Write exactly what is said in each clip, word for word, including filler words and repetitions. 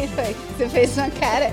Você fez uma cara.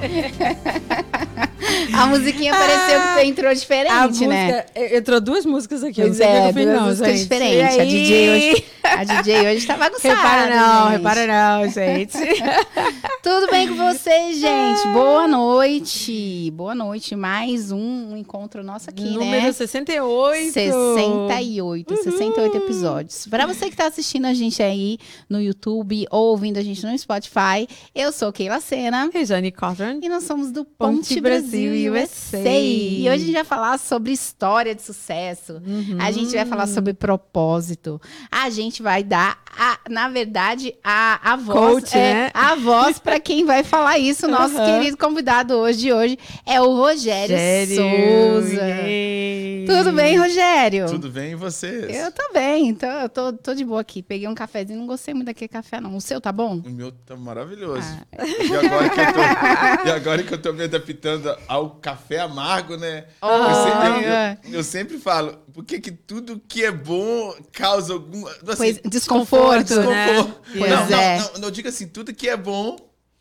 A musiquinha pareceu que entrou diferente, a música, né? Entrou duas músicas aqui. Pois eu não sei é, o que eu fiz, duas não, músicas gente. diferentes. A D J hoje, a D J hoje tá bagunçada. Repara não, gente. repara não, gente. Tudo bem com vocês, gente? Boa noite. Boa noite. Mais um encontro nosso aqui, Número né? sessenta e oito. sessenta e oito. Uhum. sessenta e oito episódios. Para você que tá assistindo a gente aí no YouTube ou ouvindo a gente no Spotify, eu sou Keila Sena. Rejane Cotton. E nós somos do Ponte Ponte Brasil Brasil U U S S A. A. E hoje a gente vai falar sobre história de sucesso. Uhum. A gente vai falar sobre propósito. A gente vai dar, a, na verdade, a, a voz, Coach, é, né? a voz para quem vai falar isso. Nosso Uhum. querido convidado hoje de hoje é o Rogério, Rogério Souza. Yay. Tudo bem, Rogério? Tudo bem e vocês? Eu tô bem, tô, eu tô, tô de boa aqui. Peguei um cafezinho, não gostei muito daquele café, não. O seu tá bom? O meu tá maravilhoso. Ah. E, agora que eu tô, e agora que eu tô me adaptando ao café amargo, né? Oh, eu, sempre, é. eu, eu sempre falo, por que que tudo que é bom causa algum... Assim, Pois, desconforto, desconforto. né? Pois não, não, é. não, não, diga assim, tudo que é bom,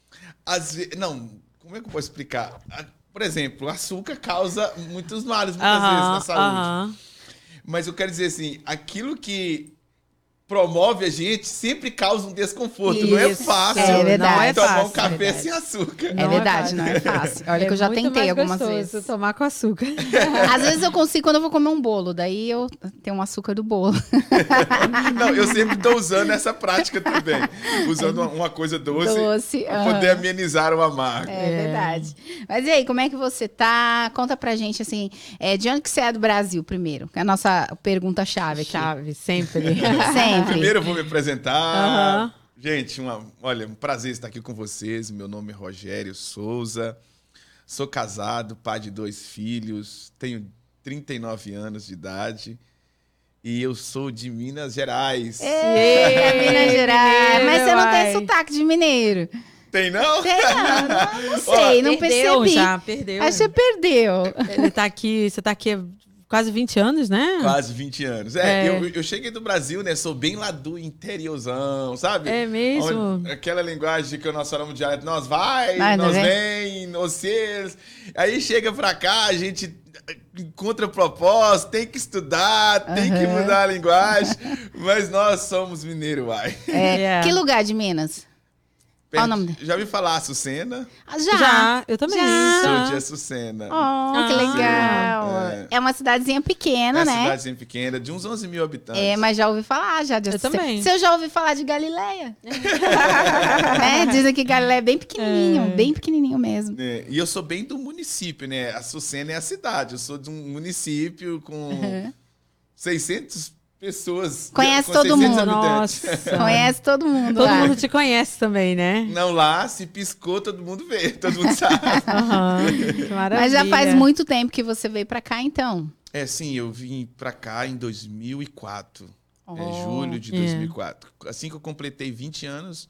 às vezes... Não, como é que eu posso explicar? Por exemplo, açúcar causa muitos males, muitas Aham, vezes, na saúde. aham. Mas eu quero dizer assim, aquilo que promove a gente sempre causa um desconforto. Não é Isso, fácil é verdade. Não é tomar fácil, um café verdade. sem açúcar. É Não é verdade, fácil. não é fácil. Olha É que eu já muito tentei mais algumas gostoso vezes. tomar com açúcar. Às vezes eu consigo quando eu vou comer um bolo, daí eu tenho um açúcar do bolo. Não, eu sempre estou usando essa prática também. Usando uma, uma coisa doce, Doce, para aham. poder amenizar o amargo. É, verdade. Mas e aí, como é que você tá? Conta pra gente, assim, é, de onde que você é do Brasil, primeiro? Que é a nossa pergunta-chave aqui. Chave, sempre. Sempre. Primeiro eu vou me apresentar. Aham. Gente, uma, olha, um prazer estar aqui com vocês. Meu nome é Rogério Souza. Sou casado, pai de dois filhos. Tenho trinta e nove anos de idade. E eu sou de Minas Gerais. Ei, Minas Gerais. mineiro, Mas você não tem ai. sotaque de mineiro. Tem, não? Tem, não, não, não sei, não Perdeu percebi. já, perdeu. Acho que você perdeu. Ele tá aqui, você tá aqui há quase vinte anos, né? Quase vinte anos. É, É. Eu, eu cheguei do Brasil, né? Sou bem lá do interiorzão, sabe? É mesmo? Onde- aquela linguagem que nós falamos direto, nós vai, Vai, nós não vem, vocês. Aí chega pra cá, a gente encontra propósito, tem que estudar, tem que Aham. mudar a linguagem. Mas nós somos mineiro, uai. É, É. Que lugar de Minas? Qual o nome dele? Já ouvi falar Açucena? Ah, já. Já, eu também. Já. Sou de Açucena. Oh, que Ah, legal. é. É uma cidadezinha É pequena, uma né? cidadezinha pequena, de uns onze mil habitantes. É, mas já ouvi falar, já. Eu também. Se eu já ouvi falar de Galileia. né? Dizem que Galileia é bem pequenininho, É. bem pequenininho mesmo. É, e eu sou bem do município, né? Açucena é a cidade. Eu sou de um município com Uhum. seiscentas pessoas. Conhece com todo seiscentos mundo. habitantes. Nossa. Conhece todo mundo Todo lá. mundo te conhece também, né? Não, lá, se piscou, todo mundo vê, todo mundo sabe. Aham. Que maravilha. Mas já faz muito tempo que você veio pra cá, então. É, sim, eu vim pra cá em dois mil e quatro. Oh. É julho de É. dois mil e quatro. Assim que eu completei vinte anos,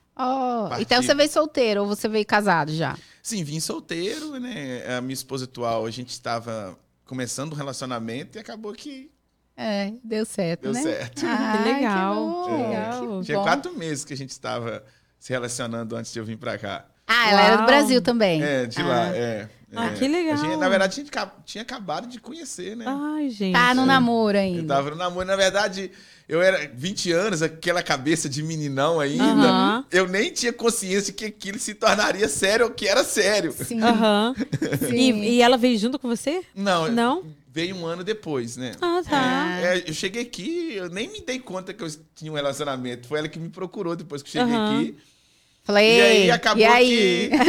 Oh, Partiu. então você veio solteiro ou você veio casado já? sim, vim solteiro, né? A minha esposa atual, a gente estava começando um relacionamento e acabou que É, deu certo, deu né? certo. Ah, Que legal, bom, que legal. que Tinha bom. quatro meses que a gente estava se relacionando antes de eu vir pra cá. Ah, ela era do Uau. Brasil também. É, de Ah. lá, é. Ah, é. que legal. A gente, na verdade, a gente ca- tinha acabado de conhecer, né? Ai, gente. Tá no namoro Eu ainda. tava no namoro. Na verdade, eu era vinte anos, aquela cabeça de meninão ainda. Aham. Eu nem tinha consciência que aquilo se tornaria sério ou que era sério. Sim, Aham. sim. E, e ela veio junto com você? Não, Não? veio um ano depois, né? Ah, tá. É, eu cheguei aqui, eu nem me dei conta que eu tinha um relacionamento. Foi ela que me procurou depois que eu cheguei Aham. aqui. Falei, E aí acabou e aí? que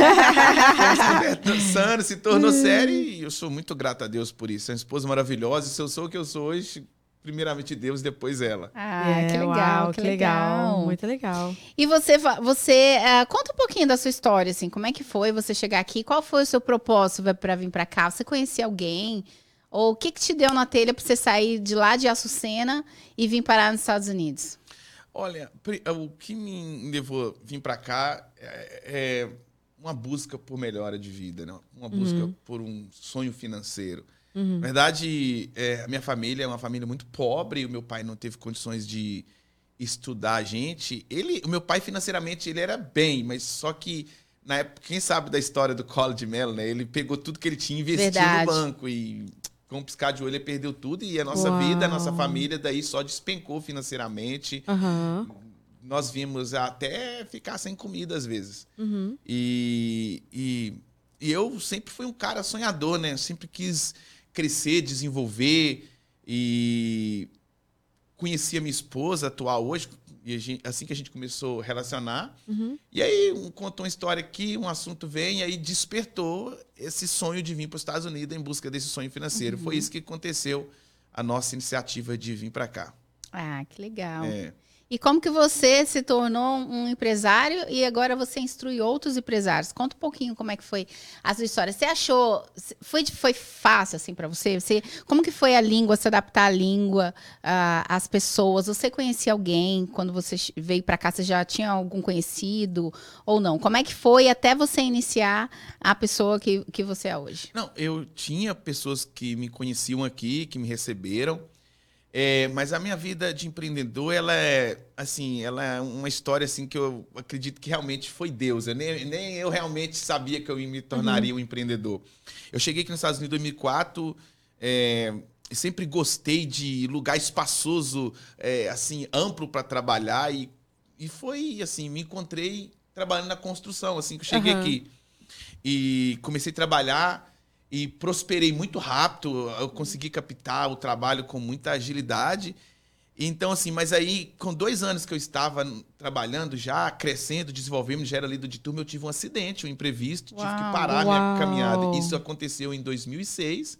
fomos conversando, se tornou sério e eu sou muito grato a Deus por isso. É uma esposa maravilhosa. E se eu sou o que eu sou hoje, primeiramente Deus, depois ela. Ah, É, que legal, uau, que legal. Muito legal. E você, fa- você ah, conta um pouquinho da sua história, assim, como é que foi você chegar aqui? Qual foi o seu propósito para vir para cá? Você conhecia alguém? Ou o que, que te deu na telha para você sair de lá de Açucena e vir parar nos Estados Unidos? Olha, pri- o que me levou a vir para cá é, é uma busca por melhora de vida, né? Uma busca Uhum. por um sonho financeiro. Uhum. Na verdade, é, a minha família é uma família muito pobre, o meu pai não teve condições de estudar a gente. Ele, o meu pai financeiramente ele era bem, mas só que na época, quem sabe da história do Collor de Mello, né? Ele pegou tudo que ele tinha e investiu Verdade. no banco. E com um piscar de olho ele perdeu tudo. E a nossa Uau. vida, a nossa família, daí só despencou financeiramente. Aham. Nós vimos até ficar sem comida às vezes. Uhum. E, e, e eu sempre fui um cara sonhador, né? Eu sempre quis crescer, desenvolver. E conheci a minha esposa atual hoje, e a gente, assim que a gente começou a relacionar. Uhum. E aí um, contou uma história aqui, um assunto vem, e aí despertou esse sonho de vir para os Estados Unidos em busca desse sonho financeiro. Uhum. Foi isso que aconteceu, a nossa iniciativa de vir para cá. Ah, que legal. É. E como que você se tornou um empresário e agora você instrui outros empresários? Conta um pouquinho como é que foi a sua história. Você achou, foi, foi fácil assim para você? Você? Como que foi a língua, se adaptar à língua, uh, às pessoas? Você conhecia alguém quando você veio para cá? Você já tinha algum conhecido ou não? Como é que foi até você iniciar a pessoa que, que você é hoje? Não, eu tinha pessoas que me conheciam aqui, que me receberam. É, mas a minha vida de empreendedor, ela é, assim, ela é uma história assim, que eu acredito que realmente foi Deus. Eu nem, nem eu realmente sabia que eu me tornaria uhum. um empreendedor. Eu cheguei aqui nos Estados Unidos em dois mil e quatro, é, sempre gostei de lugar espaçoso, é, assim, amplo para trabalhar. E, e foi assim, me encontrei trabalhando na construção, assim que eu cheguei uhum. aqui. E comecei a trabalhar... E prosperei muito rápido, eu consegui captar o trabalho com muita agilidade. Então, assim, mas aí, com dois anos que eu estava trabalhando já, crescendo, desenvolvendo, já era líder de turma, eu tive um acidente, um imprevisto, Uau. tive que parar a minha caminhada. Isso aconteceu em dois mil e seis.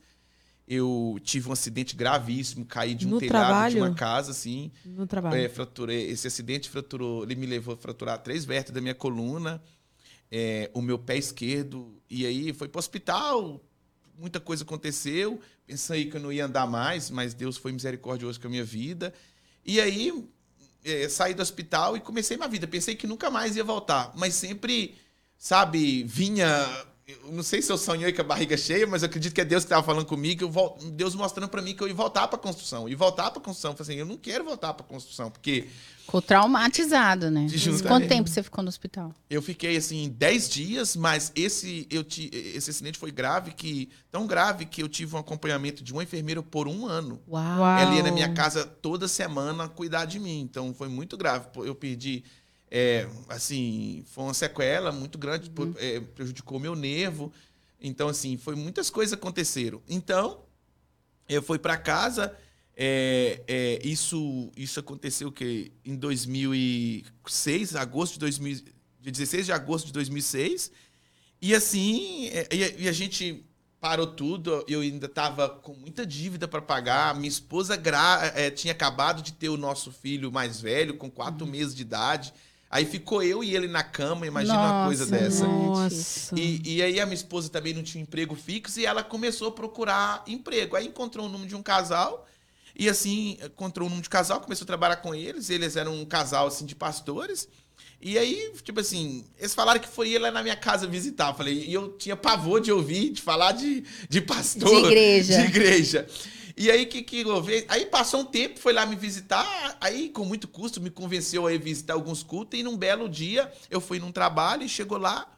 Eu tive um acidente gravíssimo, caí de um no telhado trabalho? de uma casa, assim. No trabalho. É, fraturei, esse acidente fraturou, ele me levou a fraturar três vértebras da minha coluna, é, o meu pé esquerdo, e aí foi para o hospital. Muita coisa aconteceu, pensei que eu não ia andar mais, mas Deus foi misericordioso com a minha vida. E aí, é, saí do hospital e comecei minha vida. Pensei que nunca mais ia voltar, mas sempre, sabe, vinha... Eu não sei se eu sonhei com a barriga cheia, mas eu acredito que é Deus que estava falando comigo, eu vol... Deus mostrando para mim que eu ia voltar para a construção. E voltar para a construção. Eu falei assim, eu não quero voltar para a construção, porque... Ficou traumatizado, né? Quanto tempo você ficou no hospital? Eu fiquei, assim, dez dias, mas esse, eu ti... esse acidente foi grave, que tão grave que eu tive um acompanhamento de uma enfermeira por um ano. Uau! Ela ia na minha casa toda semana cuidar de mim. Então, foi muito grave. Eu perdi... É, assim, foi uma sequela muito grande, uhum. é, prejudicou meu nervo. Então, assim, foi muitas coisas aconteceram. Então, eu fui para casa. É, é, isso, isso aconteceu que em dois mil e seis, agosto de dois mil, dia dezesseis de agosto de dois mil e seis. E assim, é, e, e a gente parou tudo. Eu ainda estava com muita dívida para pagar. Minha esposa gra, é, tinha acabado de ter o nosso filho mais velho, com quatro uhum. meses de idade. Aí ficou eu e ele na cama, imagina nossa, uma coisa dessa. Nossa. E, e aí a minha esposa também não tinha um emprego fixo e ela começou a procurar emprego. Aí encontrou o número de um casal e assim, encontrou o número de casal, começou a trabalhar com eles. Eles eram um casal assim de pastores. E aí, tipo assim, eles falaram que foi ele lá na minha casa visitar. Eu falei, e eu tinha pavor de ouvir, de falar de, de pastor. De igreja. De igreja. E aí, que, que eu vi? Aí passou um tempo, foi lá me visitar, aí com muito custo me convenceu a ir visitar alguns cultos, e num belo dia eu fui num trabalho e chegou lá,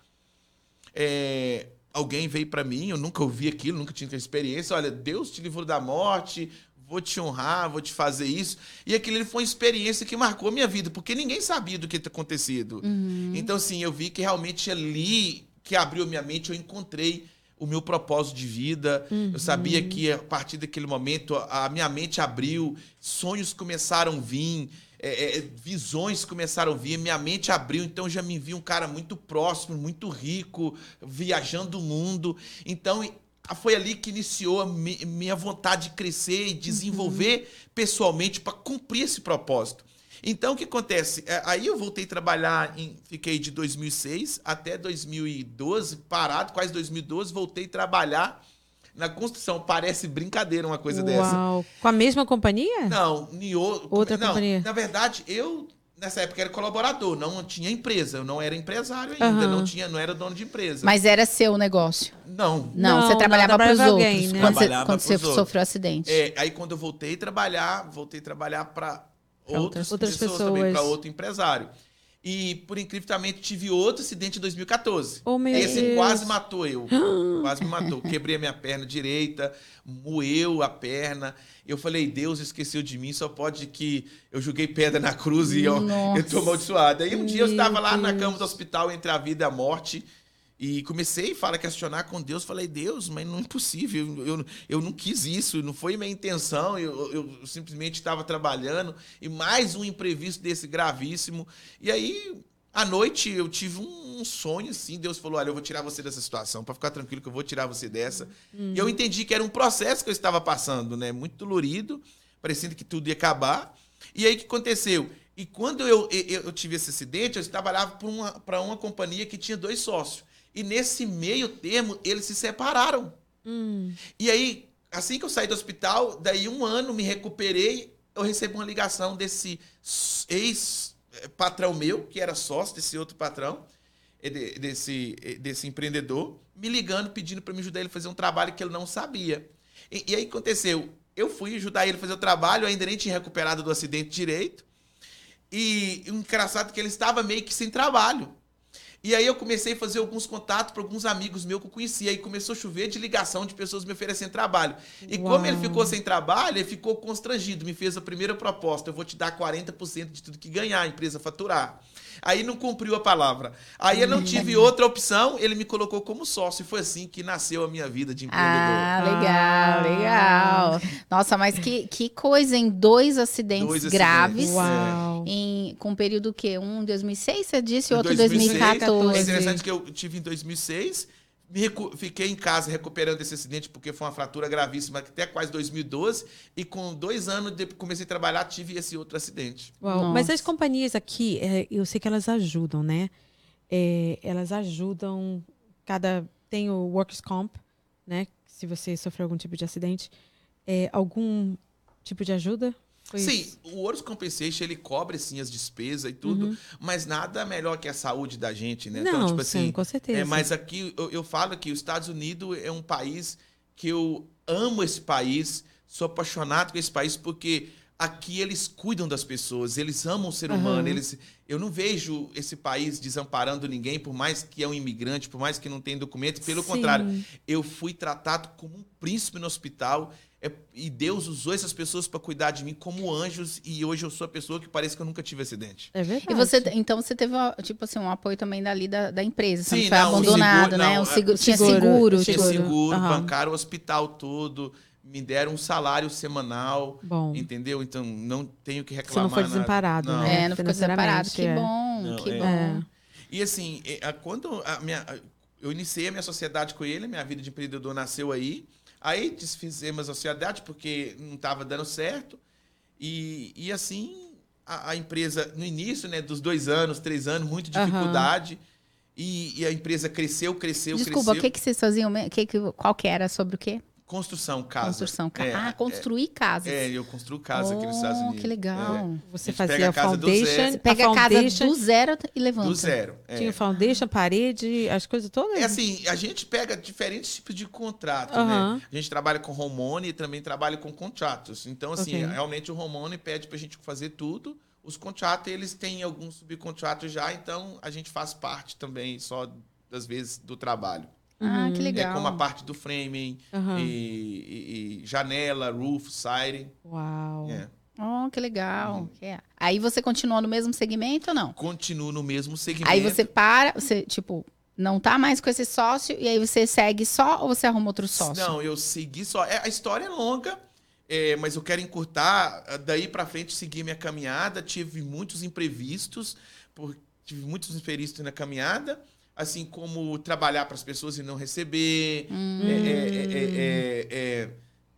é, alguém veio para mim, eu nunca ouvi aquilo, nunca tinha aquela experiência, olha, Deus te livrou da morte, vou te honrar, vou te fazer isso. E aquilo foi uma experiência que marcou a minha vida, porque ninguém sabia do que tinha acontecido. Uhum. Então, assim, eu vi que realmente ali, que abriu a minha mente, eu encontrei o meu propósito de vida. Uhum. Eu sabia que a partir daquele momento a minha mente abriu, sonhos começaram a vir, é, é, visões começaram a vir, minha mente abriu, então eu já me vi um cara muito próximo, muito rico, viajando o mundo. Então foi ali que iniciou a mi, minha vontade de crescer e desenvolver uhum. pessoalmente para cumprir esse propósito. Então, o que acontece? Aí eu voltei a trabalhar, em, fiquei de dois mil e seis até dois mil e doze, parado, quase dois mil e doze, voltei a trabalhar na construção. Parece brincadeira uma coisa Uau. dessa. Com a mesma companhia? Não, Nio, outra não, companhia. Na verdade, eu, nessa época, era colaborador, não tinha empresa, eu não era empresário ainda, uhum. não, tinha, não era dono de empresa. Mas era seu negócio? Não. Não, não você trabalhava para os outros, alguém, né? quando você, quando você outros. sofreu acidente. É, aí, quando eu voltei a trabalhar, voltei a trabalhar para... Outras, outras pessoas, pessoas. também, para outro empresário. E, por incrível que pareça, tive outro acidente em dois mil e quatorze. Oh, meu Esse Deus. quase matou eu. Quase me matou. Quebrei a minha perna direita, moeu a perna. Eu falei, Deus esqueceu de mim, só pode que eu joguei pedra na cruz e eu, eu tô amaldiçoado. Aí um dia eu estava lá na cama do hospital entre a vida e a morte. E comecei a questionar com Deus. Falei, Deus, mas não é possível. Eu, eu, eu não quis isso, não foi minha intenção. Eu, eu simplesmente estava trabalhando. E mais um imprevisto desse gravíssimo. E aí, à noite, eu tive um sonho, assim. Deus falou, olha, eu vou tirar você dessa situação. Para ficar tranquilo que eu vou tirar você dessa. Uhum. E eu entendi que era um processo que eu estava passando, né? Muito dolorido, parecendo que tudo ia acabar. E aí, o que aconteceu? E quando eu, eu, eu tive esse acidente, eu trabalhava para uma, para uma companhia que tinha dois sócios. E nesse meio termo, eles se separaram. Hum. E aí, assim que eu saí do hospital, daí um ano, me recuperei, eu recebi uma ligação desse ex-patrão meu, que era sócio desse outro patrão, desse, desse empreendedor, me ligando, pedindo para me ajudar ele a fazer um trabalho que ele não sabia. E, e aí, aconteceu, eu fui ajudar ele a fazer o trabalho, eu ainda nem tinha recuperado do acidente direito, e o engraçado é que ele estava meio que sem trabalho. E aí eu comecei a fazer alguns contatos para alguns amigos meus que eu conhecia. Aí começou a chover de ligação de pessoas me oferecendo trabalho. E Uau. Como ele ficou sem trabalho, ele ficou constrangido. Me fez a primeira proposta. Eu vou te dar quarenta por cento de tudo que ganhar, a empresa faturar. Aí não cumpriu a palavra. Aí eu não tive outra opção, ele me colocou como sócio. E foi assim que nasceu a minha vida de empreendedor. Ah, legal, legal. Nossa, mas que, que coisa, em dois acidentes Dois graves. Uau. Em, com um período que um em dois mil e seis, você disse, e outro em dois mil e seis, dois mil e quatorze. É interessante que eu tive em dois mil e seis, me recu- fiquei em casa recuperando esse acidente porque foi uma fratura gravíssima até quase dois mil e doze, e com dois anos de comecei a trabalhar, tive esse outro acidente. Uau. Mas as companhias aqui, é, eu sei que elas ajudam, né? É, elas ajudam, cada tem o Workers' Comp, né? Se você sofreu algum tipo de acidente, é, algum tipo de ajuda? Foi sim, isso? O Workers' Compensation, ele cobre sim as despesas e tudo, Uhum. mas nada melhor que a saúde da gente, né? Não, então, tipo assim, sim, com certeza. É, mas aqui eu, eu falo que os Estados Unidos é um país que eu amo esse país, sou apaixonado com esse país porque aqui eles cuidam das pessoas, eles amam o ser humano, Uhum. eles, eu não vejo esse país desamparando ninguém, por mais que é um imigrante, por mais que não tenha documento, pelo Sim. contrário, eu fui tratado como um príncipe no hospital. É, e Deus usou essas pessoas para cuidar de mim como anjos, e hoje eu sou a pessoa que parece que eu nunca tive acidente. É verdade. E você, então você teve, tipo assim, um apoio também dali da, da empresa, você Sim, não foi não, o abandonado, seguro- né? não, O seguro, é, tinha seguro, seguro. Tinha Seguro. seguro, Aham. bancaram o hospital todo, me deram um salário semanal, Bom. entendeu? Então não tenho que Você reclamar. não foi nada. desamparado, Não. né? É, não ficou desamparado. Que é. bom, Não, que é. bom. É. E assim, é, a- quando a minha, eu iniciei a minha sociedade com ele, minha vida de empreendedor nasceu aí. Aí desfizemos a sociedade porque não estava dando certo. E, e assim, a, a empresa, no início, né, dos dois anos, três anos, muita dificuldade. E, e a empresa cresceu, cresceu, Desculpa, cresceu. o que, que vocês faziam? me- Que, que, qual que era? Sobre o quê? Construção, casa. Construção. Ca- É, ah, construir casas. É, eu construo casa aqui nos Estados Oh, Unidos. que legal. É. Você A gente fazia pega a a casa do foundation, zero. Você pega a, casa foundation, do zero e levanta. Do zero. É. Tinha foundation, parede, as coisas todas? É assim, a gente pega diferentes tipos de contrato, Aham. né? A gente trabalha com homeowner e também trabalha com contratos. Então, assim, Ok. realmente o homeowner pede pra gente fazer tudo. Os contratos, eles têm alguns subcontratos já, então a gente faz parte também, só das vezes, do trabalho. Ah, que legal. É como a parte do framing, Aham. e, e- e janela, roof, siding. Uau. É. Oh, que legal. Uhum. Que é. Aí você continua no mesmo segmento ou não? Continuo no mesmo segmento. Aí você para, você, tipo, não tá mais com esse sócio e aí você segue só ou você arruma outro sócio? Não, eu segui só. É, a história é longa, é, mas eu quero encurtar. Daí pra frente, seguir minha caminhada. Tive muitos imprevistos, por, tive muitos imprevistos na caminhada, assim como trabalhar para as pessoas e não receber. Hum. É, é, é, é, é,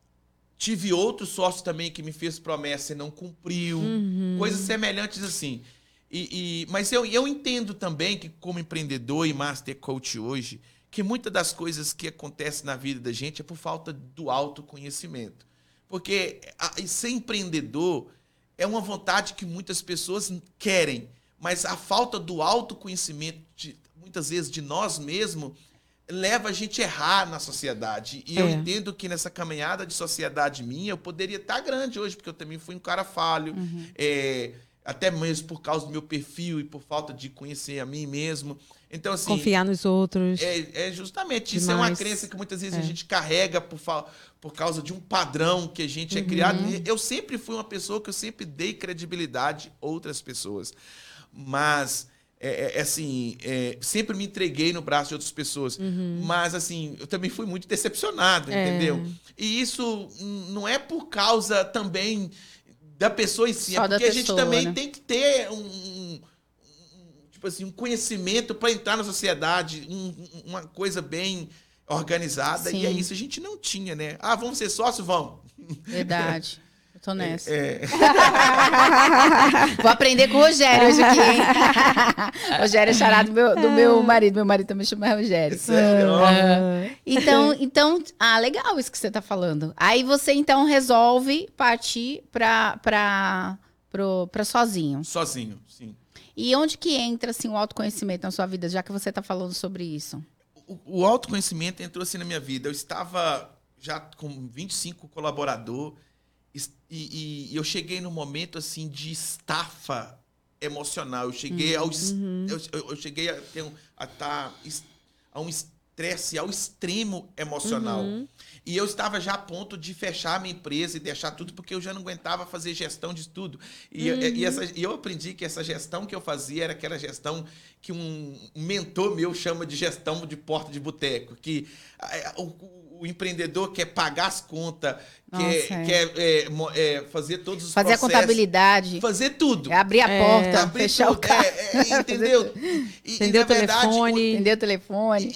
tive outro sócio também que me fez promessa e não cumpriu. Uhum. Coisas semelhantes assim. E, e- mas eu, eu entendo também que, como empreendedor e master coach hoje, que muitas das coisas que acontecem na vida da gente é por falta do autoconhecimento. Porque a, e ser empreendedor é uma vontade que muitas pessoas querem, mas a falta do autoconhecimento, de, muitas vezes, de nós mesmos, leva a gente a errar na sociedade. E É. eu entendo que nessa caminhada de sociedade minha, eu poderia estar grande hoje, porque eu também fui um cara falho. É, até mesmo por causa do meu perfil e por falta de conhecer a mim mesmo. Então, assim... Confiar nos outros. É, é justamente, Demais. isso é uma crença que muitas vezes É. a gente carrega por, fa- por causa de um padrão que a gente é criado. Eu sempre fui uma pessoa que eu sempre dei credibilidade a outras pessoas. Mas, é, é, assim, é, sempre me entreguei no braço de outras pessoas. Mas, assim, eu também fui muito decepcionado, É. entendeu? E isso não é por causa também da pessoa em si, Só é da porque a gente pessoa, também né? tem que ter um, um- tipo assim, um conhecimento para entrar na sociedade, um- um- uma coisa bem organizada. E é Sim. isso, a gente não tinha, né? Ah, vamos ser sócios? Vamos. Verdade. Eu tô nessa. É, Vou aprender com o Rogério hoje aqui, hein? Rogério é chará do meu, do meu marido. Meu marido também chama Rogério. sério? Ah, então, então, ah, legal isso que você tá falando. Aí você, então, resolve partir pra, pra, pro, pra sozinho. Sozinho, sim. E onde que entra, assim, o autoconhecimento na sua vida, já que você tá falando sobre isso? O, o autoconhecimento entrou assim na minha vida. Eu estava já com vinte e cinco colaboradores es- e, e eu cheguei num momento assim de estafa emocional. Eu cheguei ao es- eu, eu- eu cheguei a ter um, a, tá, es- a um estresse ao extremo emocional. E eu estava já a ponto de fechar a minha empresa e deixar tudo, porque eu já não aguentava fazer gestão de tudo. E, eu- e essa- e eu aprendi que essa gestão que eu fazia era aquela gestão que um mentor meu chama de gestão de porta de boteco, que ah, o, o- o empreendedor quer pagar as contas, Nossa, quer, é. quer é, mo- é, fazer todos os Fazer a processos, fazer fazer tudo. abrir a É. porta, Abrir fechar tudo, o carro. é, é, entendeu? E- e, Entendeu na o verdade, telefone. Entender o telefone.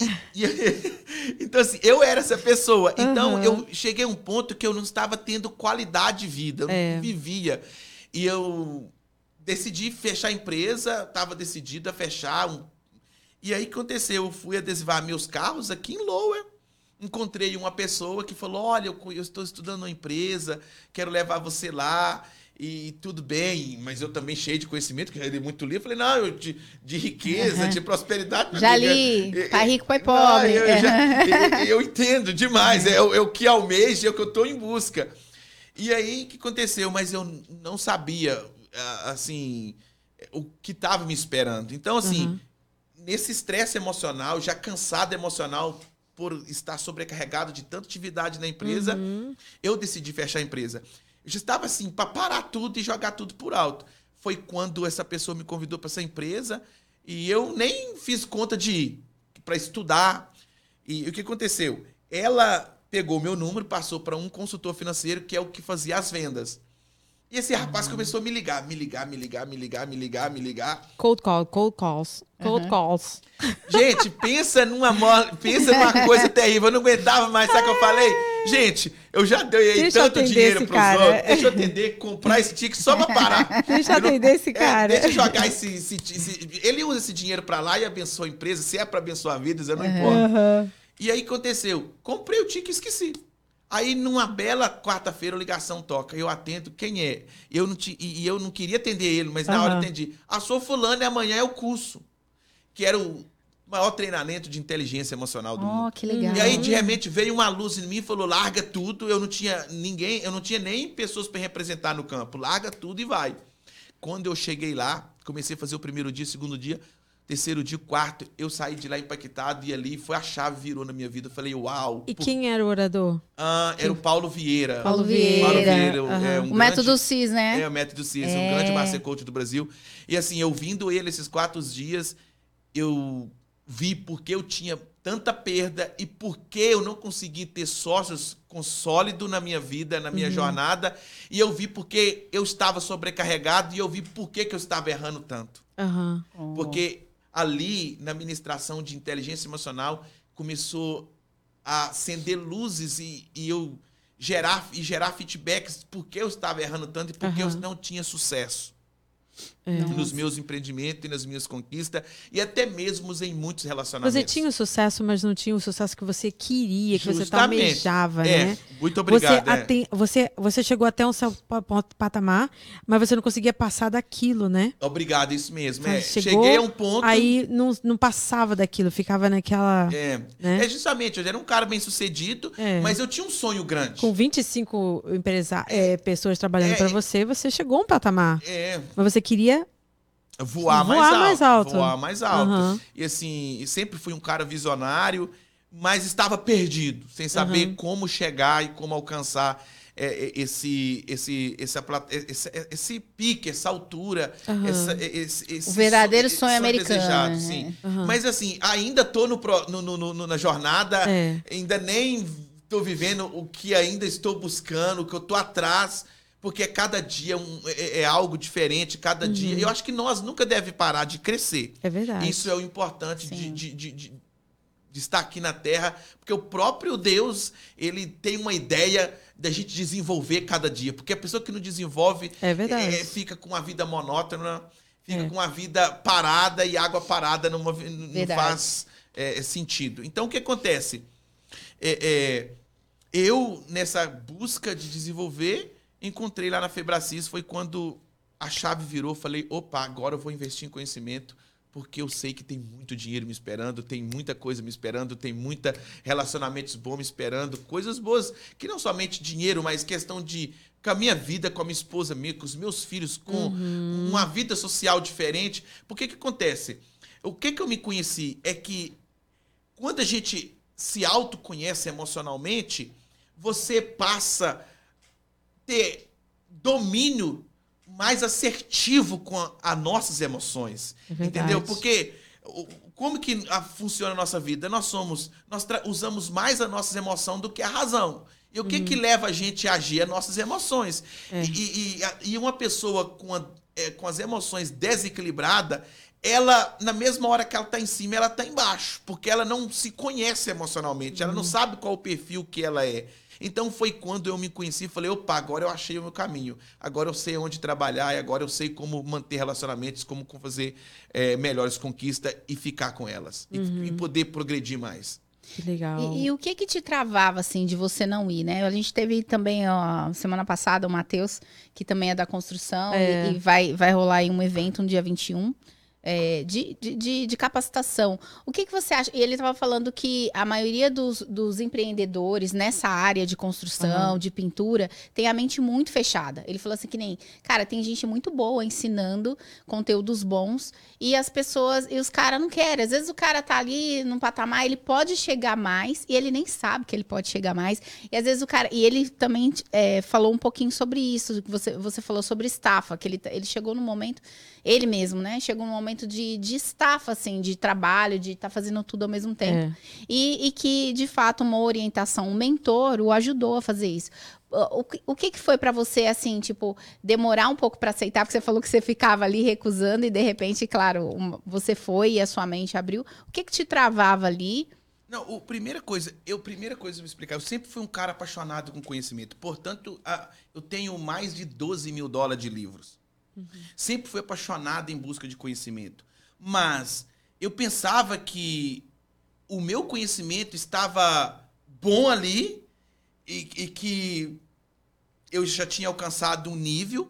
e- então, assim, eu era essa pessoa. Então, Uhum. eu cheguei a um ponto que eu não estava tendo qualidade de vida. Eu É. não vivia. E eu decidi fechar a empresa, estava decidido a fechar. Um... E aí, o que aconteceu? Eu fui adesivar meus carros aqui em Lower. Encontrei uma pessoa que falou, olha, eu, eu estou estudando uma empresa, quero levar você lá. E tudo bem, mas eu também cheio de conhecimento, que já li muito livro. Falei, não, eu de, de riqueza, de prosperidade. meu Já amigo, li, é- pai rico, pai não, pobre. eu, eu já- eu- eu entendo demais, é, o- é o que almejo, é o que eu estou em busca. E aí, o que aconteceu? Mas eu não sabia, ah, assim, o que estava me esperando. Então, assim, Uhum. nesse estresse emocional, já cansado emocional por estar sobrecarregado de tanta atividade na empresa, Uhum. eu decidi fechar a empresa. Eu já estava assim, para parar tudo e jogar tudo por alto. Foi quando essa pessoa me convidou para essa empresa e eu nem fiz conta de ir para estudar. E o que aconteceu? Ela pegou meu número, passou para um consultor financeiro, que é o que fazia as vendas. E esse rapaz começou a me ligar, me ligar, me ligar, me ligar, me ligar, me ligar. Cold call, cold calls. Cold Uhum. calls. Gente, pensa numa, mo- pensa numa coisa terrível. Eu não aguentava mais, sabe o que eu falei? Gente, eu já dei Deixa eu tanto atender dinheiro esse pros cara. outros. Deixa eu atender, comprar esse ticket só pra parar. Deixa eu Eu não- atender esse É, cara. deixa eu jogar esse, esse, esse- Ele usa esse dinheiro pra lá e abençoa a empresa. Se é pra abençoar vidas, eu não importa. Aham. E aí aconteceu? Comprei o ticket e esqueci. Aí, numa bela quarta-feira, a ligação toca. Eu atendo, quem é? Eu não ti- e, e eu não queria atender ele, mas na hora eu Aham. atendi. A sua fulana e amanhã é o curso. Que era o maior treinamento de inteligência emocional do mundo. Oh, que legal. E aí, de repente, veio uma luz em mim e falou: larga tudo. Eu não tinha ninguém, eu não tinha nem pessoas para representar no campo. Larga tudo e vai. Quando eu cheguei lá, comecei a fazer o primeiro dia, segundo dia, terceiro dia, quarto, eu saí de lá impactado e ali foi a chave, virou na minha vida. Eu falei, uau. E por- quem era o orador? Ah, era o Paulo Vieira. Paulo Paulo Vieira. Vieira, Aham. é um O grande- método C I S, né? É, o método C I S, É. um grande master coach do Brasil. E assim, eu vindo ele esses quatro dias, eu vi porque eu tinha tanta perda e porque eu não consegui ter sócios com sólido na minha vida, na minha jornada. E eu vi porque eu estava sobrecarregado e eu vi por que que eu estava errando tanto. Aham. Oh. Porque ali, na ministração de inteligência emocional, começou a acender luzes e, e eu gerar, e gerar feedbacks porque eu estava errando tanto e porque Aham. eu não tinha sucesso É. nos meus empreendimentos e nas minhas conquistas e até mesmo em muitos relacionamentos. Você tinha o sucesso, mas não tinha o sucesso que você queria, que você Justamente. almejava, É, né? muito obrigado. Você, é. aten- você, você chegou até um certo pa- pa- patamar, mas você não conseguia passar daquilo, né? Obrigado, isso mesmo. É. Chegou, Cheguei a um ponto... Aí não, não passava daquilo, ficava naquela. É, né? é justamente, eu era um cara bem sucedido, É. mas eu tinha um sonho grande. Com vinte e cinco empresa- é, pessoas trabalhando É, para é. você, você chegou a um patamar. É, Mas você queria voar, voar mais, alto, mais alto. Voar mais alto. Uhum. E assim, sempre fui um cara visionário, mas estava perdido, sem saber Uhum. como chegar e como alcançar é, esse, esse, esse, esse, esse pique, essa altura, Uhum. essa, esse, esse O verdadeiro sonho, sonho sonho americano, desejado, né? sim. Uhum. Mas assim, ainda estou no, pro- no, no, no, na jornada, É. ainda nem estou vivendo o que ainda estou buscando, o que eu estou atrás, porque cada dia um, é, é algo diferente, cada Uhum. dia. Eu acho que nós nunca deve parar de crescer. É verdade. Isso é o importante de, Sim. de, de, de, de estar aqui na Terra, porque o próprio Deus, ele tem uma ideia da gente desenvolver cada dia, porque a pessoa que não desenvolve É verdade. é, fica com uma vida monótona, fica É. com uma vida parada e água parada não, move- não Verdade. faz é, sentido. Então, o que acontece? É, é, eu, nessa busca de desenvolver, encontrei lá na Febracis, foi quando a chave virou, falei, opa, agora eu vou investir em conhecimento, porque eu sei que tem muito dinheiro me esperando, tem muita coisa me esperando, tem muita relacionamentos bons me esperando, coisas boas, que não somente dinheiro, mas questão de com a minha vida, com a minha esposa, minha, com os meus filhos, com Uhum. uma vida social diferente. Porque que acontece? O que que eu me conheci é que quando a gente se autoconhece emocionalmente, você passa a ter domínio mais assertivo com a- as nossas emoções. É verdade. Entendeu? Porque o- como que a- funciona a nossa vida? Nós somos, nós tra- usamos mais a nossa emoção do que a razão. E o que que leva a gente a agir? As nossas emoções. É. E, e- a- e uma pessoa com, a- é, com as emoções desequilibradas, ela, na mesma hora que ela está em cima, ela está embaixo. Porque ela não se conhece emocionalmente. Ela não sabe qual o perfil que ela é. Então foi quando eu me conheci e falei, opa, agora eu achei o meu caminho. Agora eu sei onde trabalhar e agora eu sei como manter relacionamentos, como fazer é, melhores conquistas e ficar com elas. E, e poder progredir mais. Que legal. E, e o que que te travava, assim, de você não ir, né? A gente teve também, ó, semana passada, o Matheus, que também é da construção, É. e, e vai, vai rolar aí um evento no dia vinte e um, é, de, de, de, de capacitação. O que que você acha? E ele estava falando que a maioria dos, dos empreendedores nessa área de construção, Uhum. de pintura, tem a mente muito fechada. Ele falou assim que nem, cara, tem gente muito boa ensinando conteúdos bons, e as pessoas, e os caras não querem. Às vezes o cara tá ali num patamar, ele pode chegar mais, e ele nem sabe que ele pode chegar mais. E às vezes o cara. E ele também é, falou um pouquinho sobre isso, que você, você falou sobre estafa, que ele, ele chegou no momento, ele mesmo, né? Chegou num momento de, de estafa, assim, de trabalho, de estar fazendo tudo ao mesmo tempo. É. E, e que, de fato, uma orientação, um mentor o ajudou a fazer isso. O, o que- o que que foi pra você, assim, tipo, demorar um pouco pra aceitar? Porque você falou que você ficava ali recusando e, de repente, claro, um- você foi e a sua mente abriu. O que que te travava ali? Não, a primeira coisa, eu primeira coisa eu vou explicar, eu sempre fui um cara apaixonado com conhecimento. Portanto, a- eu tenho mais de doze mil dólares de livros. Sempre fui apaixonado em busca de conhecimento. Mas eu pensava que o meu conhecimento estava bom ali e, e que eu já tinha alcançado um nível,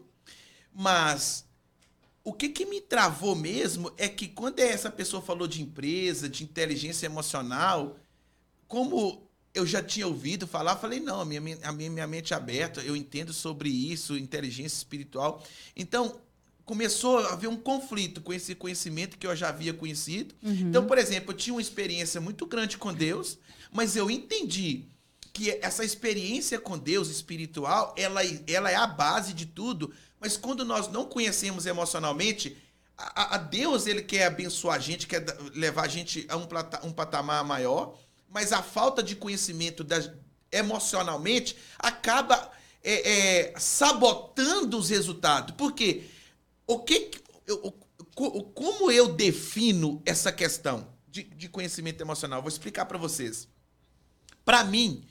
mas o que, que me travou mesmo é que quando essa pessoa falou de empresa, de inteligência emocional, como eu já tinha ouvido falar, eu falei, não, a minha, men- a minha, minha mente é aberta, eu entendo sobre isso, inteligência espiritual. Então, começou a haver um conflito com esse conhecimento que eu já havia conhecido. Então, por exemplo, eu tinha uma experiência muito grande com Deus, mas eu entendi que essa experiência com Deus espiritual, ela, ela é a base de tudo, mas quando nós não conhecemos emocionalmente, a, a Deus, ele quer abençoar a gente, quer da- levar a gente a um, plata- um patamar maior, mas a falta de conhecimento das- emocionalmente acaba é, é, sabotando os resultados. Por quê? O que, que- eu- o- co- como eu defino essa questão de, de conhecimento emocional? Vou explicar para vocês. Para mim,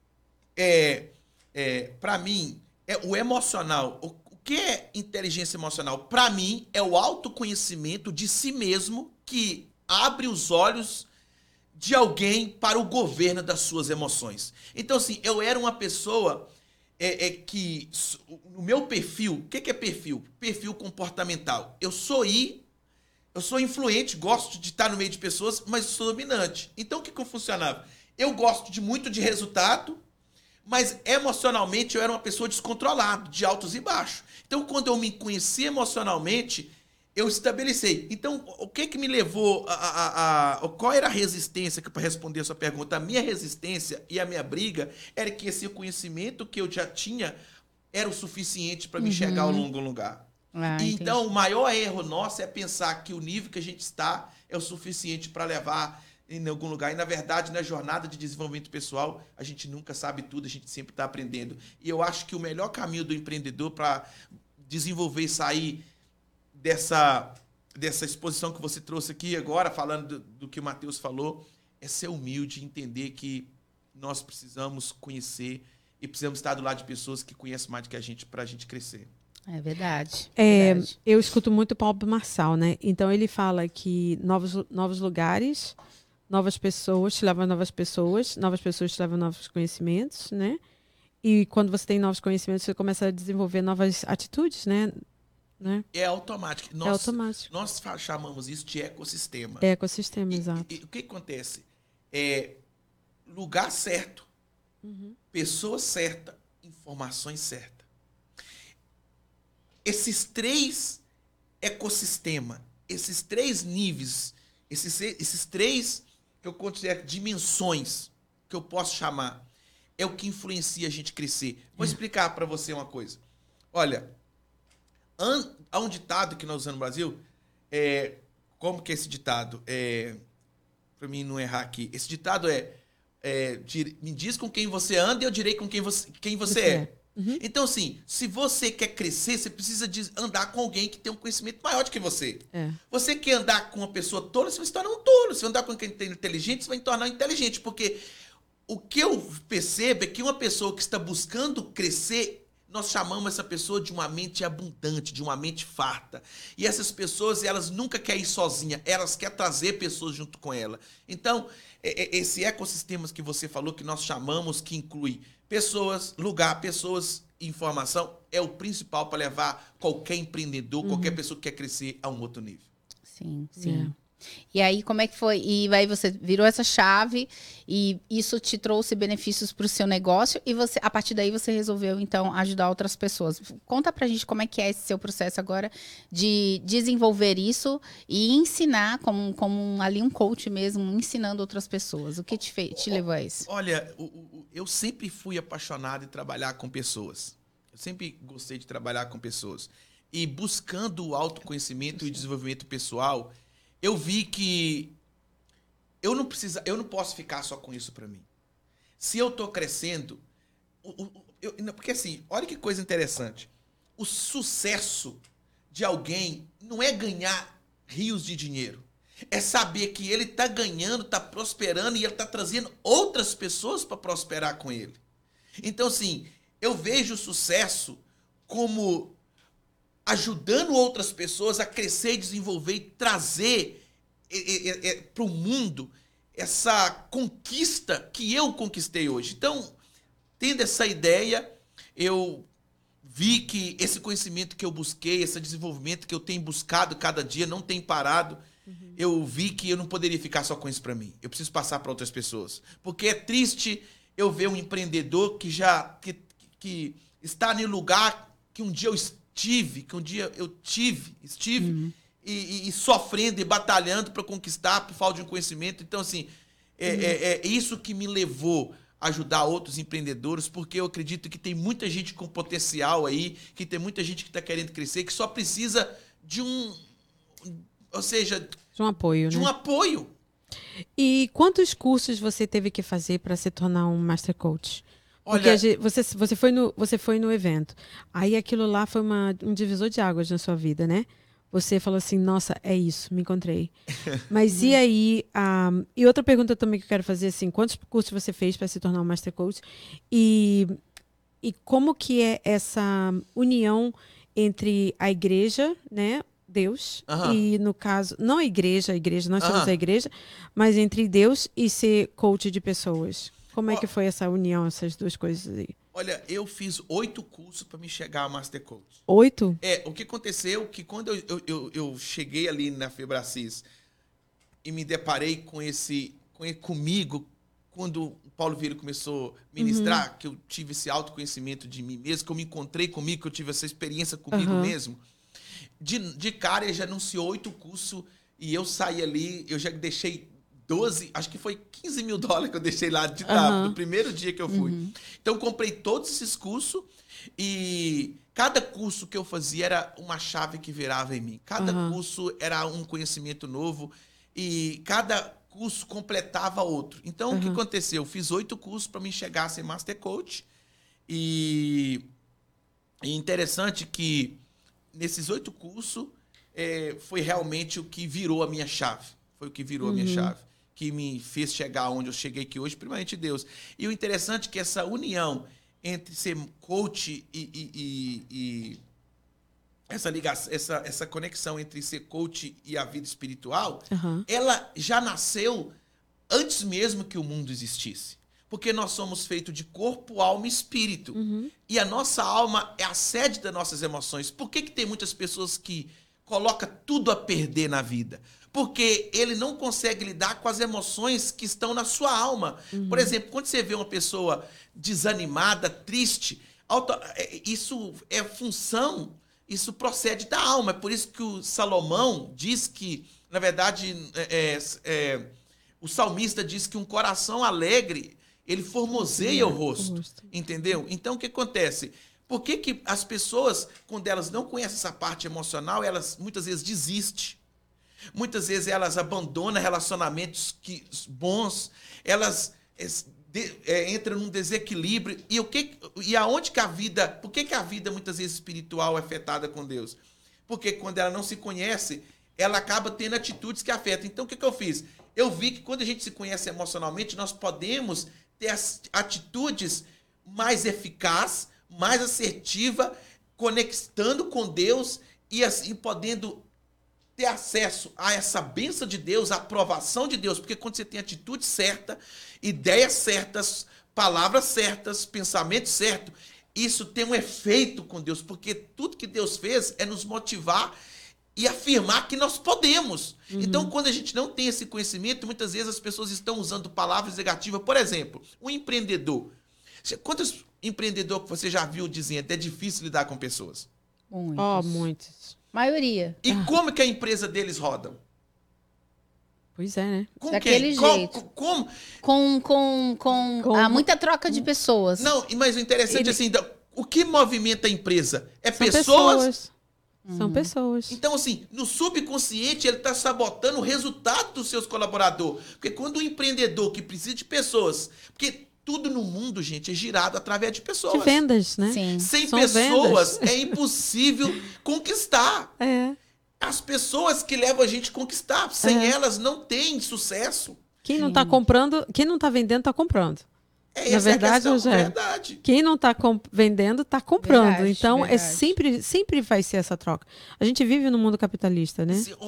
é, é, para mim, é o emocional. O, o que é inteligência emocional? Para mim, é o autoconhecimento de si mesmo que abre os olhos de alguém para o governo das suas emoções. Então, assim, eu era uma pessoa é, é que... s- O meu perfil... O que, que é perfil? Perfil comportamental. Eu sou I, eu sou influente, gosto de estar no meio de pessoas, mas sou dominante. Então, o que, que eu funcionava? Eu gosto de muito de resultado, Mas emocionalmente eu era uma pessoa descontrolada, de altos e baixos. Então, quando eu me conheci emocionalmente, eu estabeleci. Então, o que que me levou a... a, a qual era a resistência, para responder a sua pergunta? A minha resistência e a minha briga era que esse conhecimento que eu já tinha era o suficiente para me Uhum. enxergar ao longo lugar. Ah, E entendi. então, o maior erro nosso é pensar que o nível que a gente está é o suficiente para levar em algum lugar. E, na verdade, na jornada de desenvolvimento pessoal, a gente nunca sabe tudo, a gente sempre está aprendendo. E eu acho que o melhor caminho do empreendedor para desenvolver e sair dessa, dessa exposição que você trouxe aqui agora, falando do, do que o Matheus falou, é ser humilde e entender que nós precisamos conhecer e precisamos estar do lado de pessoas que conhecem mais do que a gente para a gente crescer. É verdade. É, verdade. eu escuto muito o Paulo Marçal, né? Então ele fala que novos, novos lugares, novas pessoas te levam a novas pessoas, novas pessoas te levam a novos conhecimentos, né? E quando você tem novos conhecimentos, você começa a desenvolver novas atitudes, né? né? É automático. Nós, é automático. Nós chamamos isso de ecossistema. É ecossistema, E, exato. E, e o que acontece? É lugar certo, Uhum. pessoa certa, informações certas. Esses três ecossistemas, esses três níveis, esses, esses três que eu considero dimensões que eu posso chamar, é o que influencia a gente crescer. Vou É. explicar para você uma coisa. Olha, an, há um ditado que nós usamos no Brasil, é, como que é esse ditado? É, para mim não errar aqui. Esse ditado é, é me diz com quem você anda e eu direi com quem você, quem você, você é. é. Uhum. Então, assim, se você quer crescer, você precisa de andar com alguém que tem um conhecimento maior do que você. É. Você quer andar com uma pessoa tola, você vai se tornar um tolo. Se andar com quem tem inteligente, você vai se tornar inteligente. Porque o que eu percebo é que uma pessoa que está buscando crescer, nós chamamos essa pessoa de uma mente abundante, de uma mente farta. E essas pessoas, elas nunca querem ir sozinha, elas querem trazer pessoas junto com ela. Então, esse ecossistema que você falou, que nós chamamos, que inclui pessoas, lugar, pessoas e informação, é o principal para levar qualquer empreendedor, uhum. qualquer pessoa que quer crescer a um outro nível. Sim, sim. É. E aí, como é que foi? E aí você virou essa chave e isso te trouxe benefícios para o seu negócio e você, a partir daí você resolveu, então, ajudar outras pessoas. Conta pra gente como é que é esse seu processo agora de desenvolver isso e ensinar, como, como ali um coach mesmo, ensinando outras pessoas. O que te, fez, te levou a isso? Olha, eu sempre fui apaixonado em trabalhar com pessoas. Eu sempre gostei de trabalhar com pessoas. E buscando o autoconhecimento e desenvolvimento pessoal, eu vi que eu não precisa, eu não posso ficar só com isso para mim. Se eu estou crescendo, eu, eu, porque assim, olha que coisa interessante. O sucesso de alguém não é ganhar rios de dinheiro. É saber que ele está ganhando, está prosperando e ele está trazendo outras pessoas para prosperar com ele. Então, assim, eu vejo o sucesso como ajudando outras pessoas a crescer e desenvolver e trazer é, é, é, para o mundo essa conquista que eu conquistei hoje. Então, tendo essa ideia, eu vi que esse conhecimento que eu busquei, esse desenvolvimento que eu tenho buscado cada dia, não tem parado, uhum. eu vi que eu não poderia ficar só com isso para mim. Eu preciso passar para outras pessoas. Porque é triste eu ver um empreendedor que já que, que está no lugar que um dia eu tive, que um dia eu tive, estive, uhum. e, e, e sofrendo e batalhando para conquistar por falta de um conhecimento. Então, assim, é, uhum. é, é isso que me levou a ajudar outros empreendedores, porque eu acredito que tem muita gente com potencial aí, que tem muita gente que está querendo crescer, que só precisa de um, ou seja, de um apoio, de né? um apoio. E quantos cursos você teve que fazer para se tornar um Master Coach? Porque Olha, gente, você, você, foi no, você foi no evento. Aí aquilo lá foi uma, um divisor de águas na sua vida, né? Você falou assim, nossa, é isso, me encontrei. Mas e aí... Um, e outra pergunta também que eu quero fazer, assim, quantos cursos você fez para se tornar um Master Coach? E, e como que é essa união entre a igreja, né? Deus, uh-huh. e no caso, não a igreja, a igreja, nós somos uh-huh. a igreja, mas entre Deus e ser coach de pessoas. Como é que foi essa união, essas duas coisas aí? Olha, eu fiz oito cursos para me chegar a Master Coach. Oito? É, o que aconteceu que quando eu, eu, eu, eu cheguei ali na Febracis e me deparei com esse, com, comigo, quando o Paulo Vieira começou a ministrar, uhum. que eu tive esse autoconhecimento de mim mesmo, que eu me encontrei comigo, que eu tive essa experiência comigo uhum. mesmo. De, de cara, ele já anunciou oito cursos e eu saí ali, eu já deixei doze, acho que foi quinze mil dólares que eu deixei lá de lá, uhum. no primeiro dia que eu fui. Uhum. Então, eu comprei todos esses cursos e cada curso que eu fazia era uma chave que virava em mim. Cada uhum. curso era um conhecimento novo e cada curso completava outro. Então, uhum. o que aconteceu? Eu fiz oito cursos para me chegar a ser Master Coach e é interessante que nesses oito cursos, é, foi realmente o que virou a minha chave. Foi o que virou uhum. a minha chave. Que me fez chegar onde eu cheguei aqui hoje, primeiramente Deus. E o interessante é que essa união entre ser coach e... e, e, e essa, ligação, essa, essa conexão entre ser coach e a vida espiritual, uhum. ela já nasceu antes mesmo que o mundo existisse. Porque nós somos feitos de corpo, alma e espírito. Uhum. E a nossa alma é a sede das nossas emoções. Por que que tem muitas pessoas que colocam tudo a perder na vida? Porque ele não consegue lidar com as emoções que estão na sua alma. Uhum. Por exemplo, quando você vê uma pessoa desanimada, triste, isso é função, isso procede da alma. É por isso que o Salomão diz que, na verdade, é, é, o salmista diz que um coração alegre ele formoseia o rosto, entendeu? Então, o que acontece? Por que que as pessoas, quando elas não conhecem essa parte emocional, elas muitas vezes desistem? Muitas vezes elas abandonam relacionamentos que, bons, elas é, de, é, entram num desequilíbrio. E, o que, e aonde que a vida... Por que que a vida, muitas vezes, espiritual é afetada com Deus? Porque quando ela não se conhece, ela acaba tendo atitudes que afetam. Então, o que que eu fiz? Eu vi que quando a gente se conhece emocionalmente, nós podemos ter as atitudes mais eficazes, mais assertivas, conectando com Deus e assim podendo ter acesso a essa bênção de Deus, a aprovação de Deus, porque quando você tem atitude certa, ideias certas, palavras certas, pensamento certo, isso tem um efeito com Deus, porque tudo que Deus fez é nos motivar e afirmar que nós podemos. Uhum. Então, quando a gente não tem esse conhecimento, muitas vezes as pessoas estão usando palavras negativas. Por exemplo, um empreendedor. Quantos empreendedores que você já viu dizendo é difícil lidar com pessoas? Muitos. Oh, muitos. Maioria. E ah. como que a empresa deles roda? Pois é, né? Com Daquele quem? jeito. Com, com, com, com, com, com... Ah, muita troca de pessoas. Não, mas o interessante é assim, o que movimenta a empresa? É São pessoas... pessoas. São Uhum. pessoas. Então, assim, no subconsciente, ele está sabotando o resultado dos seus colaboradores. Porque quando o empreendedor que precisa de pessoas... Porque tudo no mundo, gente, é girado através de pessoas. De vendas, né? Sim. Sem São pessoas, vendas. é impossível conquistar. É. As pessoas que levam a gente a conquistar. Sem É. elas, não tem sucesso. Quem não está comprando, quem não está vendendo, está comprando. É, Na essa verdade, é a questão, Rogério, verdade. quem não está vendendo, está comprando. Verdade, então, verdade. é sempre, sempre vai ser essa troca. A gente vive no mundo capitalista, né? Sim,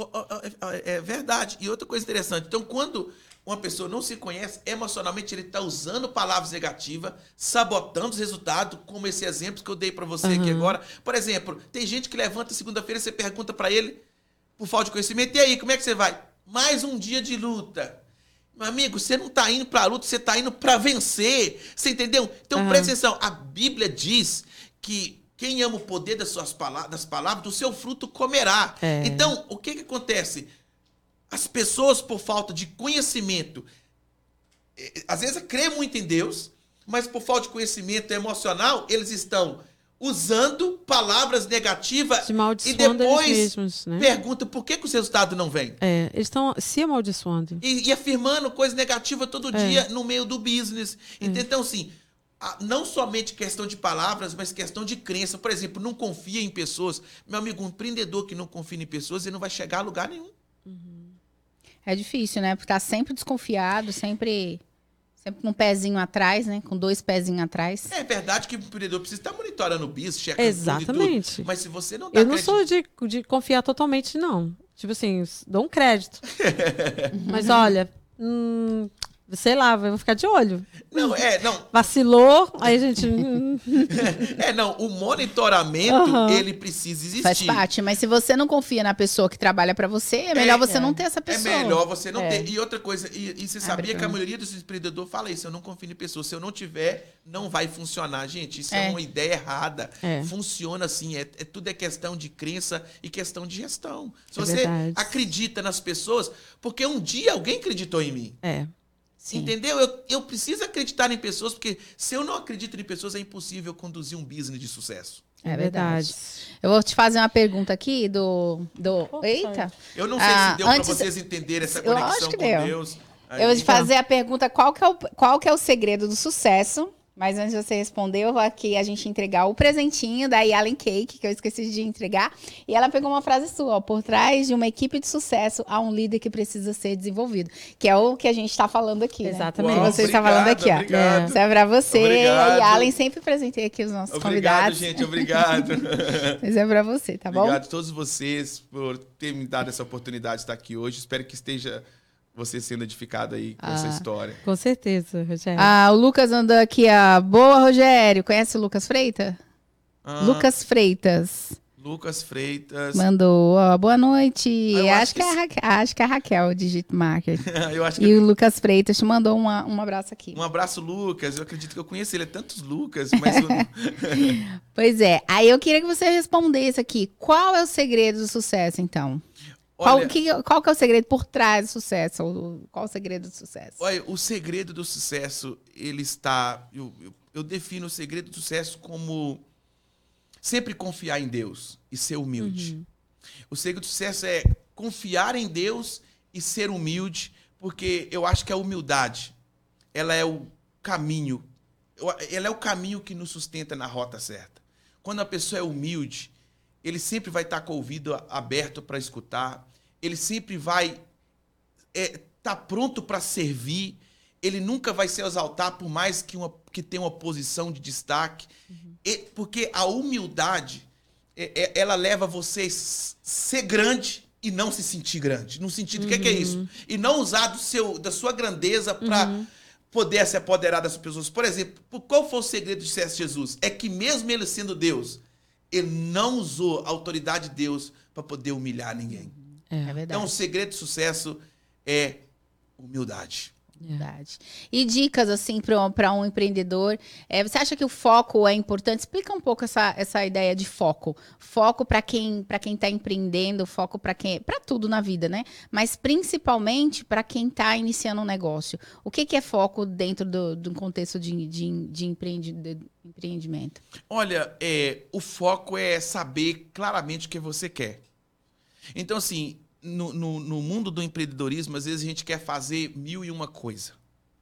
é verdade. E outra coisa interessante. Então, quando uma pessoa não se conhece, emocionalmente ele está usando palavras negativas, sabotando os resultados, como esse exemplo que eu dei para você uhum. aqui agora. Por exemplo, tem gente que levanta segunda-feira e você pergunta para ele, por falta de conhecimento, e aí, como é que você vai? Mais um dia de luta. Meu amigo, você não está indo para a luta, você está indo para vencer. Você entendeu? Então, uhum. presta atenção. A Bíblia diz que quem ama o poder das suas palavras, das palavras, do seu fruto comerá. É. Então, o que que acontece? As pessoas, por falta de conhecimento, às vezes crê muito em Deus, mas por falta de conhecimento emocional, eles estão usando palavras negativas e depois mesmos, né? perguntam por que, que os resultados não vêm. É, eles estão se amaldiçoando. E, e afirmando coisa negativa todo é. dia no meio do business. É. Então, assim, não somente questão de palavras, mas questão de crença. Por exemplo, não confia em pessoas. Meu amigo, um empreendedor que não confia em pessoas, ele não vai chegar a lugar nenhum. Uhum. É difícil, né? Porque tá sempre desconfiado, sempre... Sempre com um pezinho atrás, né? Com dois pezinhos atrás. É verdade que o empreendedor precisa estar monitorando o business, checando Exatamente. tudo e tudo. Mas se você não tá Eu não acredit... sou de, de confiar totalmente, não. Tipo assim, dou um crédito. Mas olha, hum, Sei lá, eu vou ficar de olho. Não, é, não. Vacilou, aí a gente... É, não, o monitoramento, uhum. ele precisa existir. Faz parte, mas se você não confia na pessoa que trabalha pra você, é melhor é, você é. não ter essa pessoa. É melhor você não é. ter. E outra coisa, e, e você sabia que a maioria dos empreendedores fala isso, eu não confio em pessoas. Se eu não tiver, não vai funcionar. Gente, isso é, é uma ideia errada. É. Funciona assim, é, é, tudo é questão de crença e questão de gestão. Se é você verdade. acredita nas pessoas, porque um dia alguém acreditou em mim. É. Sim. Entendeu? Eu, eu preciso acreditar em pessoas, porque se eu não acredito em pessoas, é impossível conduzir um business de sucesso. É verdade. Eu vou te fazer uma pergunta aqui do... do... Oh, Eita! Eu não sei ah, se deu antes... para vocês entenderem essa conexão com deu. Deus. Aí, eu vou te fazer a pergunta, qual que, é o, qual que é o segredo do sucesso? Mas antes de você responder, eu vou aqui a gente entregar o presentinho da Yalen Cake, que eu esqueci de entregar. E ela pegou uma frase sua, ó, por trás de uma equipe de sucesso, há um líder que precisa ser desenvolvido. Que é o que a gente está falando aqui, né? Exatamente. Uau, você está falando aqui, ó. Obrigado. Isso é para você. Obrigado. E Yalen sempre presentei aqui os nossos obrigado, convidados. Gente, obrigado, gente. Isso é para você, tá bom? Obrigado a todos vocês por terem me dado essa oportunidade de estar aqui hoje. Espero que esteja... você sendo edificado aí com ah, essa história. Com certeza, Rogério. Ah, o Lucas andou aqui, a boa, Rogério. Conhece o Lucas Freitas? Ah, Lucas Freitas. Lucas Freitas. Mandou, ó, boa noite. Ah, acho, acho, que que... É a Raquel, acho que é a Raquel, Digit Market. eu acho que... E o Lucas Freitas te mandou uma, um abraço aqui. Um abraço, Lucas. Eu acredito que eu conheço ele. É tantos Lucas, mas... eu... Pois é. Aí eu queria que você respondesse aqui. Qual é o segredo do sucesso, então? Qual, olha, que, qual que é o segredo por trás do sucesso? Ou, qual o segredo do sucesso? Olha, o segredo do sucesso, ele está... Eu, eu, eu defino o segredo do sucesso como sempre confiar em Deus e ser humilde. Uhum. O segredo do sucesso é confiar em Deus e ser humilde, porque eu acho que a humildade, ela é o caminho, ela é o caminho que nos sustenta na rota certa. Quando a pessoa é humilde, ele sempre vai estar com o ouvido aberto para escutar, ele sempre vai estar é, tá pronto para servir, ele nunca vai se exaltar por mais que, uma, que tenha uma posição de destaque, uhum. e, porque a humildade, é, é, ela leva você a ser grande e não se sentir grande. No sentido, o uhum. que, que é isso? E não usar do seu, da sua grandeza para uhum. poder se apoderar das pessoas. Por exemplo, qual foi o segredo de sucesso de Jesus? É que mesmo ele sendo Deus, ele não usou a autoridade de Deus para poder humilhar ninguém. É, é verdade. Então, o segredo de sucesso é humildade. Verdade. E dicas, assim, para um empreendedor. É, você acha que o foco é importante? Explica um pouco essa, essa ideia de foco. Foco para quem para quem está empreendendo, foco para quem para tudo na vida, né? Mas principalmente para quem está iniciando um negócio. O que, que é foco dentro do, do contexto de, de, de, empreendi, de empreendimento? Olha, é, o foco é saber claramente o que você quer. Então, assim, No, no, no mundo do empreendedorismo, às vezes a gente quer fazer mil e uma coisa.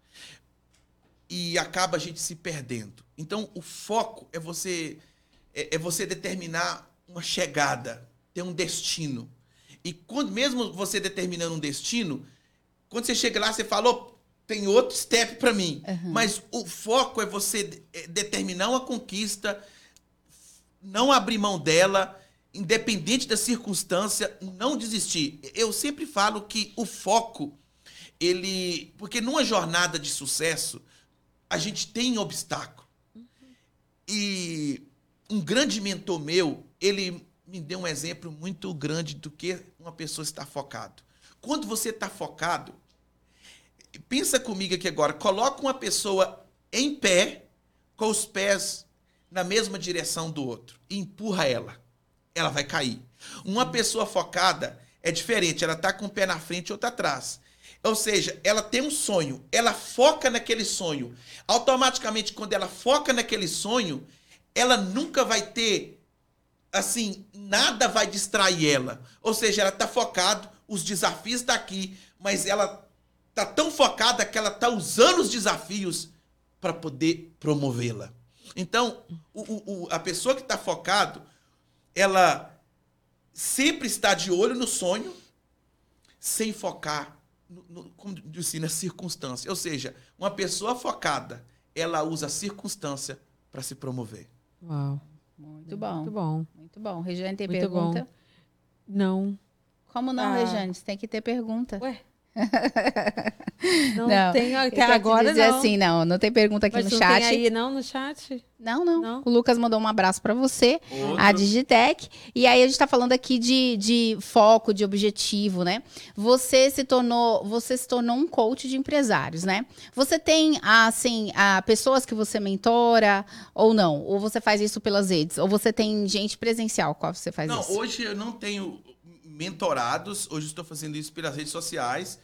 E acaba a gente se perdendo. Então, o foco é você, é, é você determinar uma chegada, ter um destino. E quando, mesmo você determinando um destino, quando você chega lá, você fala, oh, tem outro step para mim. Uhum. Mas o foco é você determinar uma conquista, não abrir mão dela, independente da circunstância, não desistir. Eu sempre falo que o foco, ele... Porque numa jornada de sucesso, a gente tem obstáculo. Uhum. E um grande mentor meu, ele me deu um exemplo muito grande do que uma pessoa está focado. Quando você está focado, pensa comigo aqui agora, coloca uma pessoa em pé, com os pés na mesma direção do outro, e empurra ela. Ela vai cair. Uma pessoa focada é diferente. Ela está com o pé na frente e outra atrás. Ou seja, ela tem um sonho. Ela foca naquele sonho. Automaticamente, quando ela foca naquele sonho, ela nunca vai ter, assim, nada vai distrair ela. Ou seja, ela está focada, os desafios estão aqui, mas ela está tão focada que ela está usando os desafios para poder promovê-la. Então, o, o, a pessoa que está focada, ela sempre está de olho no sonho, sem focar no, no, como disse, na circunstância. Ou seja, uma pessoa focada, ela usa a circunstância para se promover. Uau. Muito bom. Muito bom. Muito bom. Regiane, tem Muito pergunta? Bom. Não. Como não, ah. Regiane? Você tem que ter pergunta. Ué? Não, Não, tem eu até quero te agora, dizer não. assim, não, não tem pergunta aqui Mas no não chat. tem aí, não, no chat? Não, não, Não? O Lucas mandou um abraço para você, Outro. a Digitec. E aí a gente tá falando aqui de, de foco, de objetivo, né? Você se tornou, você se tornou um coach de empresários, né? Você tem, assim, a, pessoas que você mentora ou não? Ou você faz isso pelas redes? Ou você tem gente presencial? Qual você faz Não, isso? hoje eu não tenho mentorados, hoje eu estou fazendo isso pelas redes sociais.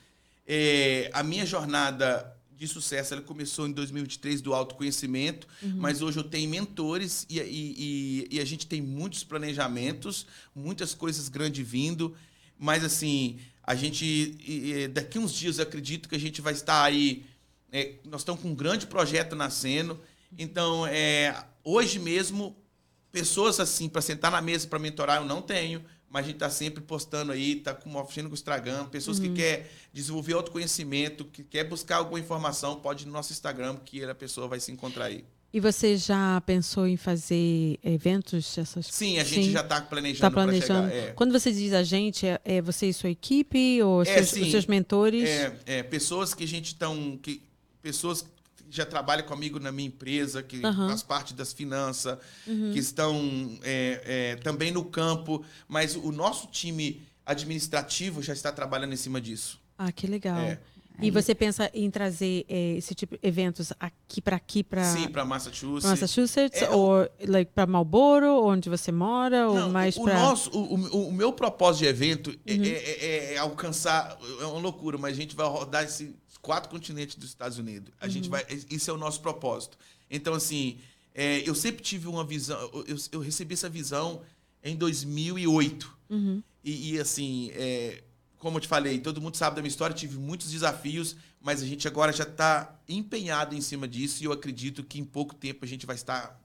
É, a minha jornada de sucesso ela começou em dois mil e vinte e três do autoconhecimento, uhum. mas hoje eu tenho mentores e, e, e, e a gente tem muitos planejamentos, muitas coisas grandes vindo, mas assim, a gente, e, daqui uns dias eu acredito que a gente vai estar aí, é, nós estamos com um grande projeto nascendo, então é, hoje mesmo, pessoas assim, para sentar na mesa para mentorar eu não tenho, mas a gente está sempre postando aí, está com uma oficina com o Instagram, pessoas uhum. que querem desenvolver autoconhecimento, que quer buscar alguma informação, pode ir no nosso Instagram, que a pessoa vai se encontrar aí. E você já pensou em fazer eventos? Essas... Sim, a gente sim. já está planejando, tá planejando. para chegar. É. Quando você diz a gente, é, é você e sua equipe ou é, seus, sim, os seus mentores? É, é, pessoas que a gente estão... Que, pessoas já trabalha comigo na minha empresa, que uhum. faz parte das finanças, uhum. que estão é, é, também no campo, mas o nosso time administrativo já está trabalhando em cima disso. Ah, que legal. É. E você pensa em trazer é, esse tipo de eventos aqui para aqui para Sim, para Massachusetts, Massachusetts é, ou like, para Marlboro, onde você mora, não, ou mais o para nosso o, o, o meu propósito de evento uhum. é, é, é alcançar, é uma loucura, mas a gente vai rodar esse quatro continentes dos Estados Unidos. A uhum. gente vai, isso é o nosso propósito. Então, assim, é, eu sempre tive uma visão, eu, eu recebi essa visão em dois mil e oito. Uhum. E, e, assim, é, como eu te falei, todo mundo sabe da minha história, tive muitos desafios, mas a gente agora já está empenhado em cima disso e eu acredito que em pouco tempo a gente vai estar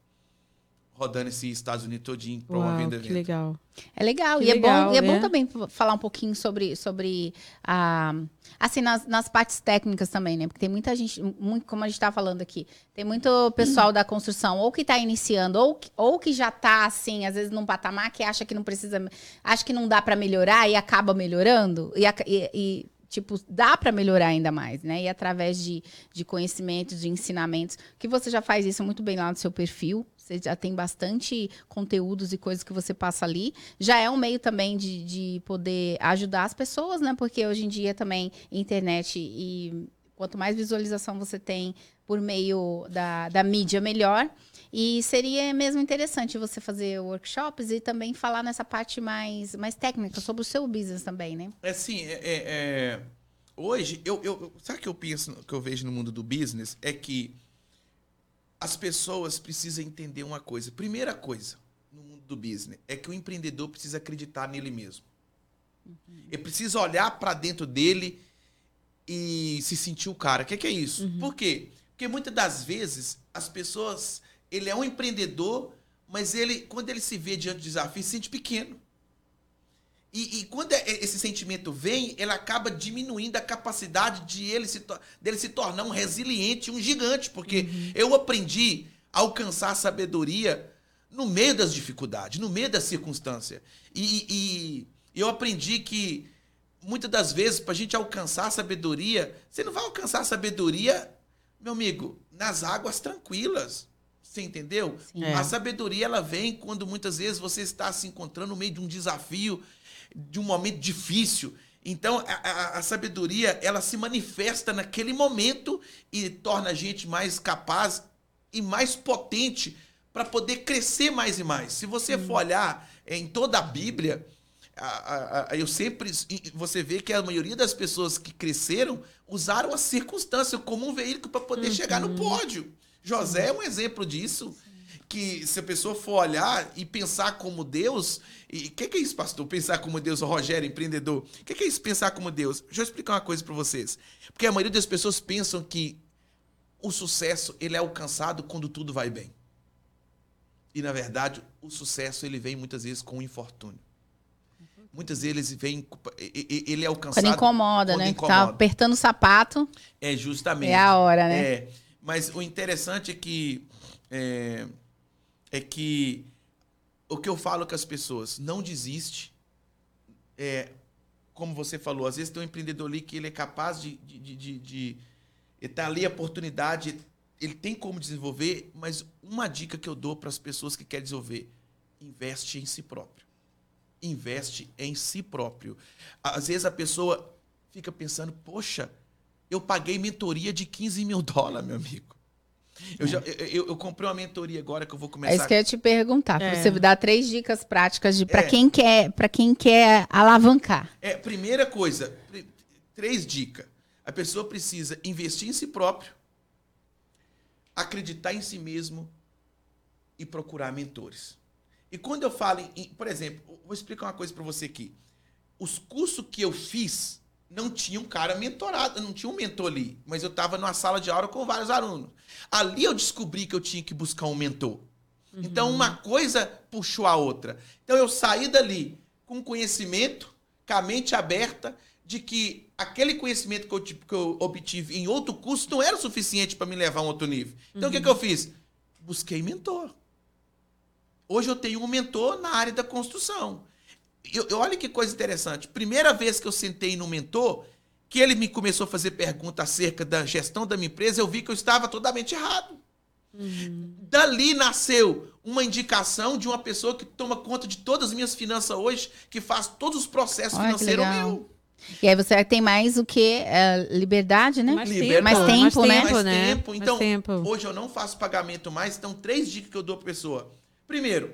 rodando esse Estados Unidos todinho, promovendo evento. Que legal. É legal. Que e legal, é bom, e é né? bom também falar um pouquinho sobre, sobre a... Assim, nas, nas partes técnicas também, né? Porque tem muita gente, muito, como a gente está falando aqui, tem muito pessoal da construção, ou que está iniciando, ou, ou que já está, assim, às vezes num patamar que acha que não precisa, acha que não dá para melhorar e acaba melhorando. E, e, e tipo, dá para melhorar ainda mais, né? E através de, de conhecimentos, de ensinamentos, que você já faz isso muito bem lá no seu perfil. Você já tem bastante conteúdos e coisas que você passa ali. Já é um meio também de, de poder ajudar as pessoas, né? Porque hoje em dia também internet e quanto mais visualização você tem por meio da, da mídia, melhor. E seria mesmo interessante você fazer workshops e também falar nessa parte mais, mais técnica sobre o seu business também, né? É assim, é, é, é, hoje, eu, eu, sabe o que eu penso, que eu vejo no mundo do business? É que as pessoas precisam entender uma coisa. Primeira coisa no mundo do business é que o empreendedor precisa acreditar nele mesmo. Uhum. Ele precisa olhar para dentro dele e se sentir o cara. O que, que é isso? Uhum. Por quê? Porque muitas das vezes as pessoas... Ele é um empreendedor, mas ele, quando ele se vê diante do desafio, se sente pequeno. E, e quando esse sentimento vem, ele acaba diminuindo a capacidade de ele se, dele se tornar um resiliente, um gigante. Porque uhum. eu aprendi a alcançar a sabedoria no meio das dificuldades, no meio da circunstância. E, e, e eu aprendi que, muitas das vezes, para a gente alcançar a sabedoria, você não vai alcançar a sabedoria, meu amigo, nas águas tranquilas. Você entendeu? É. A sabedoria ela vem quando muitas vezes você está se encontrando no meio de um desafio, de um momento difícil. Então, a, a, a sabedoria, ela se manifesta naquele momento e torna a gente mais capaz e mais potente para poder crescer mais e mais. Se você hum. for olhar em toda a Bíblia, a, a, a, eu sempre... Você vê que a maioria das pessoas que cresceram usaram a circunstância como um veículo para poder uhum. chegar no pódio. José é um exemplo disso. Que se a pessoa for olhar e pensar como Deus... E o que, que é isso, pastor? Pensar como Deus, o Rogério, empreendedor. O que, que é isso, pensar como Deus? Deixa eu explicar uma coisa para vocês. Porque a maioria das pessoas pensam que o sucesso ele é alcançado quando tudo vai bem. E, na verdade, o sucesso ele vem muitas vezes com o infortúnio. Muitas vezes vem, ele é alcançado... Quando incomoda, quando né? Incomoda. Tá apertando o sapato. É, justamente. É a hora, né? É, mas o interessante é que... É, é que o que eu falo com as pessoas, não desiste. É, como você falou, às vezes tem um empreendedor ali que ele é capaz de... de, de, de, de ele tá ali a oportunidade, ele tem como desenvolver, mas uma dica que eu dou para as pessoas que querem desenvolver, investe em si próprio. Investe em si próprio. Às vezes a pessoa fica pensando, poxa, eu paguei mentoria de quinze mil dólares, meu amigo. Eu, é. já, eu, eu comprei uma mentoria agora que eu vou começar... É isso que eu ia te perguntar. É. Você dar três dicas práticas de para É. quem quer, para quem quer alavancar. É, primeira coisa, três dicas. A pessoa precisa investir em si próprio, acreditar em si mesmo e procurar mentores. E quando eu falo, em, por exemplo, vou explicar uma coisa para você aqui. Os cursos que eu fiz não tinha um cara mentorado, não tinha um mentor ali, mas eu estava numa sala de aula com vários alunos. Ali eu descobri que eu tinha que buscar um mentor. Uhum. Então, uma coisa puxou a outra. Então, eu saí dali com conhecimento, com a mente aberta, de que aquele conhecimento que eu, que eu obtive em outro curso não era o suficiente para me levar a um outro nível. Então, uhum. o que, que eu fiz? Busquei mentor. Hoje eu tenho um mentor na área da construção. Eu, eu, olha que coisa interessante. Primeira vez que eu sentei no mentor, que ele me começou a fazer pergunta acerca da gestão da minha empresa, eu vi que eu estava totalmente errado. Uhum. Dali nasceu uma indicação de uma pessoa que toma conta de todas as minhas finanças hoje, que faz todos os processos Olha, financeiros meus. E aí você tem mais o que? Uh, liberdade, né? Mais Liberdade. Mais tempo, mais né? tempo, Mais né? tempo. Mais Então, tempo. hoje eu não faço pagamento mais. Então, três dicas que eu dou para a pessoa. Primeiro,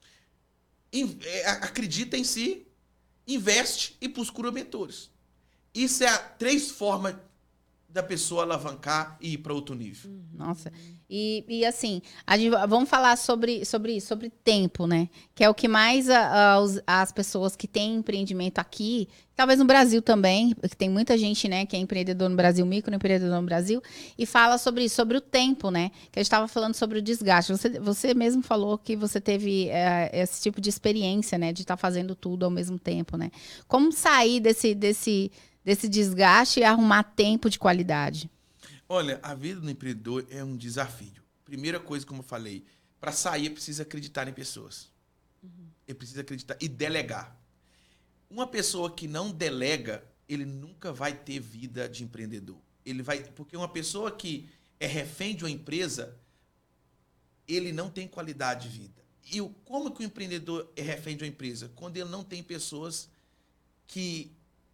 acredita em si, investe e procura mentores. Isso é a três formas da pessoa alavancar e ir para outro nível. Nossa. E, e assim, a gente, vamos falar sobre, sobre isso, sobre tempo, né? Que é o que mais a, a, os, as pessoas que têm empreendimento aqui, talvez no Brasil também, porque tem muita gente, né, que é empreendedor no Brasil, microempreendedor no Brasil, e fala sobre isso, sobre o tempo, né? Que a gente estava falando sobre o desgaste. Você, você mesmo falou que você teve é, esse tipo de experiência, né? De estar tá fazendo tudo ao mesmo tempo, né? Como sair desse... desse desse desgaste e arrumar tempo de qualidade? Olha, a vida do empreendedor é um desafio. Primeira coisa, como eu falei, para sair, precisa acreditar em pessoas. Uhum. Ele precisa acreditar e delegar. Uma pessoa que não delega, ele nunca vai ter vida de empreendedor. Ele vai, porque uma pessoa que é refém de uma empresa, ele não tem qualidade de vida. E como que o empreendedor é refém de uma empresa? Quando ele não tem pessoas que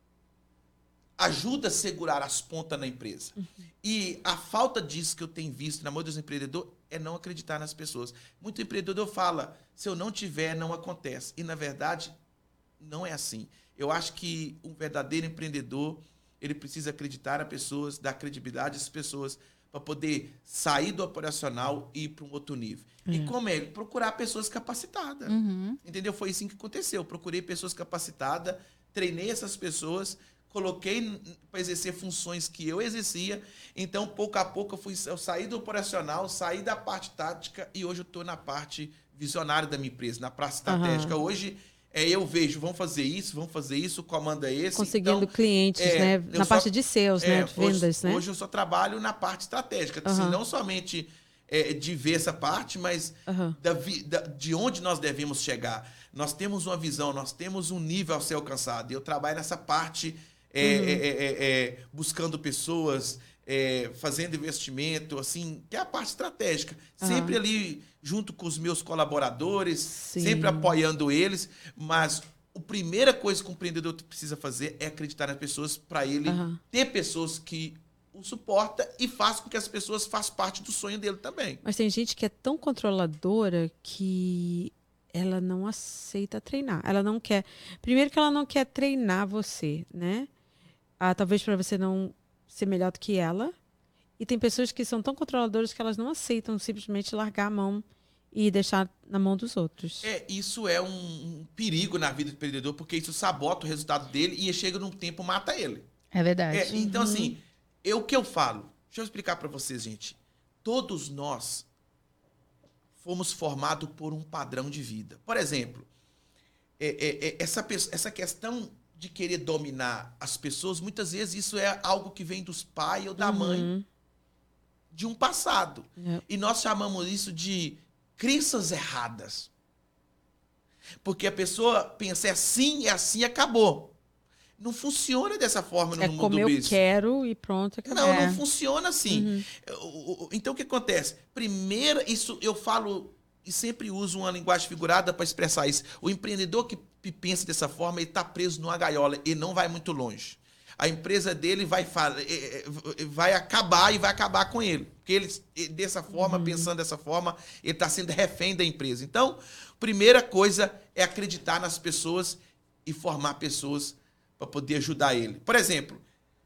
ajuda a segurar as pontas na empresa. Uhum. E a falta disso que eu tenho visto na maioria dos empreendedores é não acreditar nas pessoas. Muito empreendedor fala, se eu não tiver, não acontece. E, na verdade, não é assim. Eu acho que um verdadeiro empreendedor, ele precisa acreditar nas pessoas, dar credibilidade às pessoas, para poder sair do operacional e ir para um outro nível. Uhum. E como é? Procurar pessoas capacitadas. Uhum. Entendeu? Foi assim que aconteceu. Eu procurei pessoas capacitadas, treinei essas pessoas, coloquei para exercer funções que eu exercia. Então, pouco a pouco, eu, fui, eu saí do operacional, saí da parte tática e hoje eu estou na parte visionária da minha empresa, na parte estratégica. Uhum. Hoje, é, eu vejo, vamos fazer isso, vamos fazer isso, o comando é esse. Conseguindo então, clientes, é, né? Na só, parte de sales, é, né? De vendas, hoje, né? Hoje eu só trabalho na parte estratégica. Uhum. Assim, não somente é, de ver essa parte, mas uhum. da, da, de onde nós devemos chegar. Nós temos uma visão, nós temos um nível a ser alcançado. E eu trabalho nessa parte... É, uhum. é, é, é, buscando pessoas, é, fazendo investimento, assim, que é a parte estratégica. Uhum. Sempre ali junto com os meus colaboradores, Sim. sempre apoiando eles, mas a primeira coisa que o empreendedor precisa fazer é acreditar nas pessoas para ele uhum. ter pessoas que o suportam e faz com que as pessoas façam parte do sonho dele também. Mas tem gente que é tão controladora que ela não aceita treinar. Ela não quer... Primeiro que ela não quer treinar você, né? Ah, talvez para você não ser melhor do que ela. E tem pessoas que são tão controladoras que elas não aceitam simplesmente largar a mão e deixar na mão dos outros. É, isso é um, um perigo na vida do empreendedor, porque isso sabota o resultado dele e chega num tempo mata ele. É verdade. É, então, uhum. assim, é o que eu falo. Deixa eu explicar para vocês, gente. Todos nós fomos formados por um padrão de vida. Por exemplo, é, é, é, essa, essa questão... de querer dominar as pessoas, muitas vezes isso é algo que vem dos pais ou da uhum. mãe de um passado. Yep. E nós chamamos isso de crenças erradas. Porque a pessoa pensa, é assim, é assim, acabou. Não funciona dessa forma no É mundo como do eu business. quero e pronto. Acabou. Não, É. não funciona assim. Uhum. Então, o que acontece? Primeiro, isso eu falo e sempre uso uma linguagem figurada para expressar isso. O empreendedor que pensa dessa forma, ele está preso numa gaiola e não vai muito longe. A empresa dele vai, vai acabar e vai acabar com ele. Porque ele, dessa forma, uhum. pensando dessa forma, ele está sendo refém da empresa. Então, primeira coisa é acreditar nas pessoas e formar pessoas para poder ajudar ele. Por exemplo,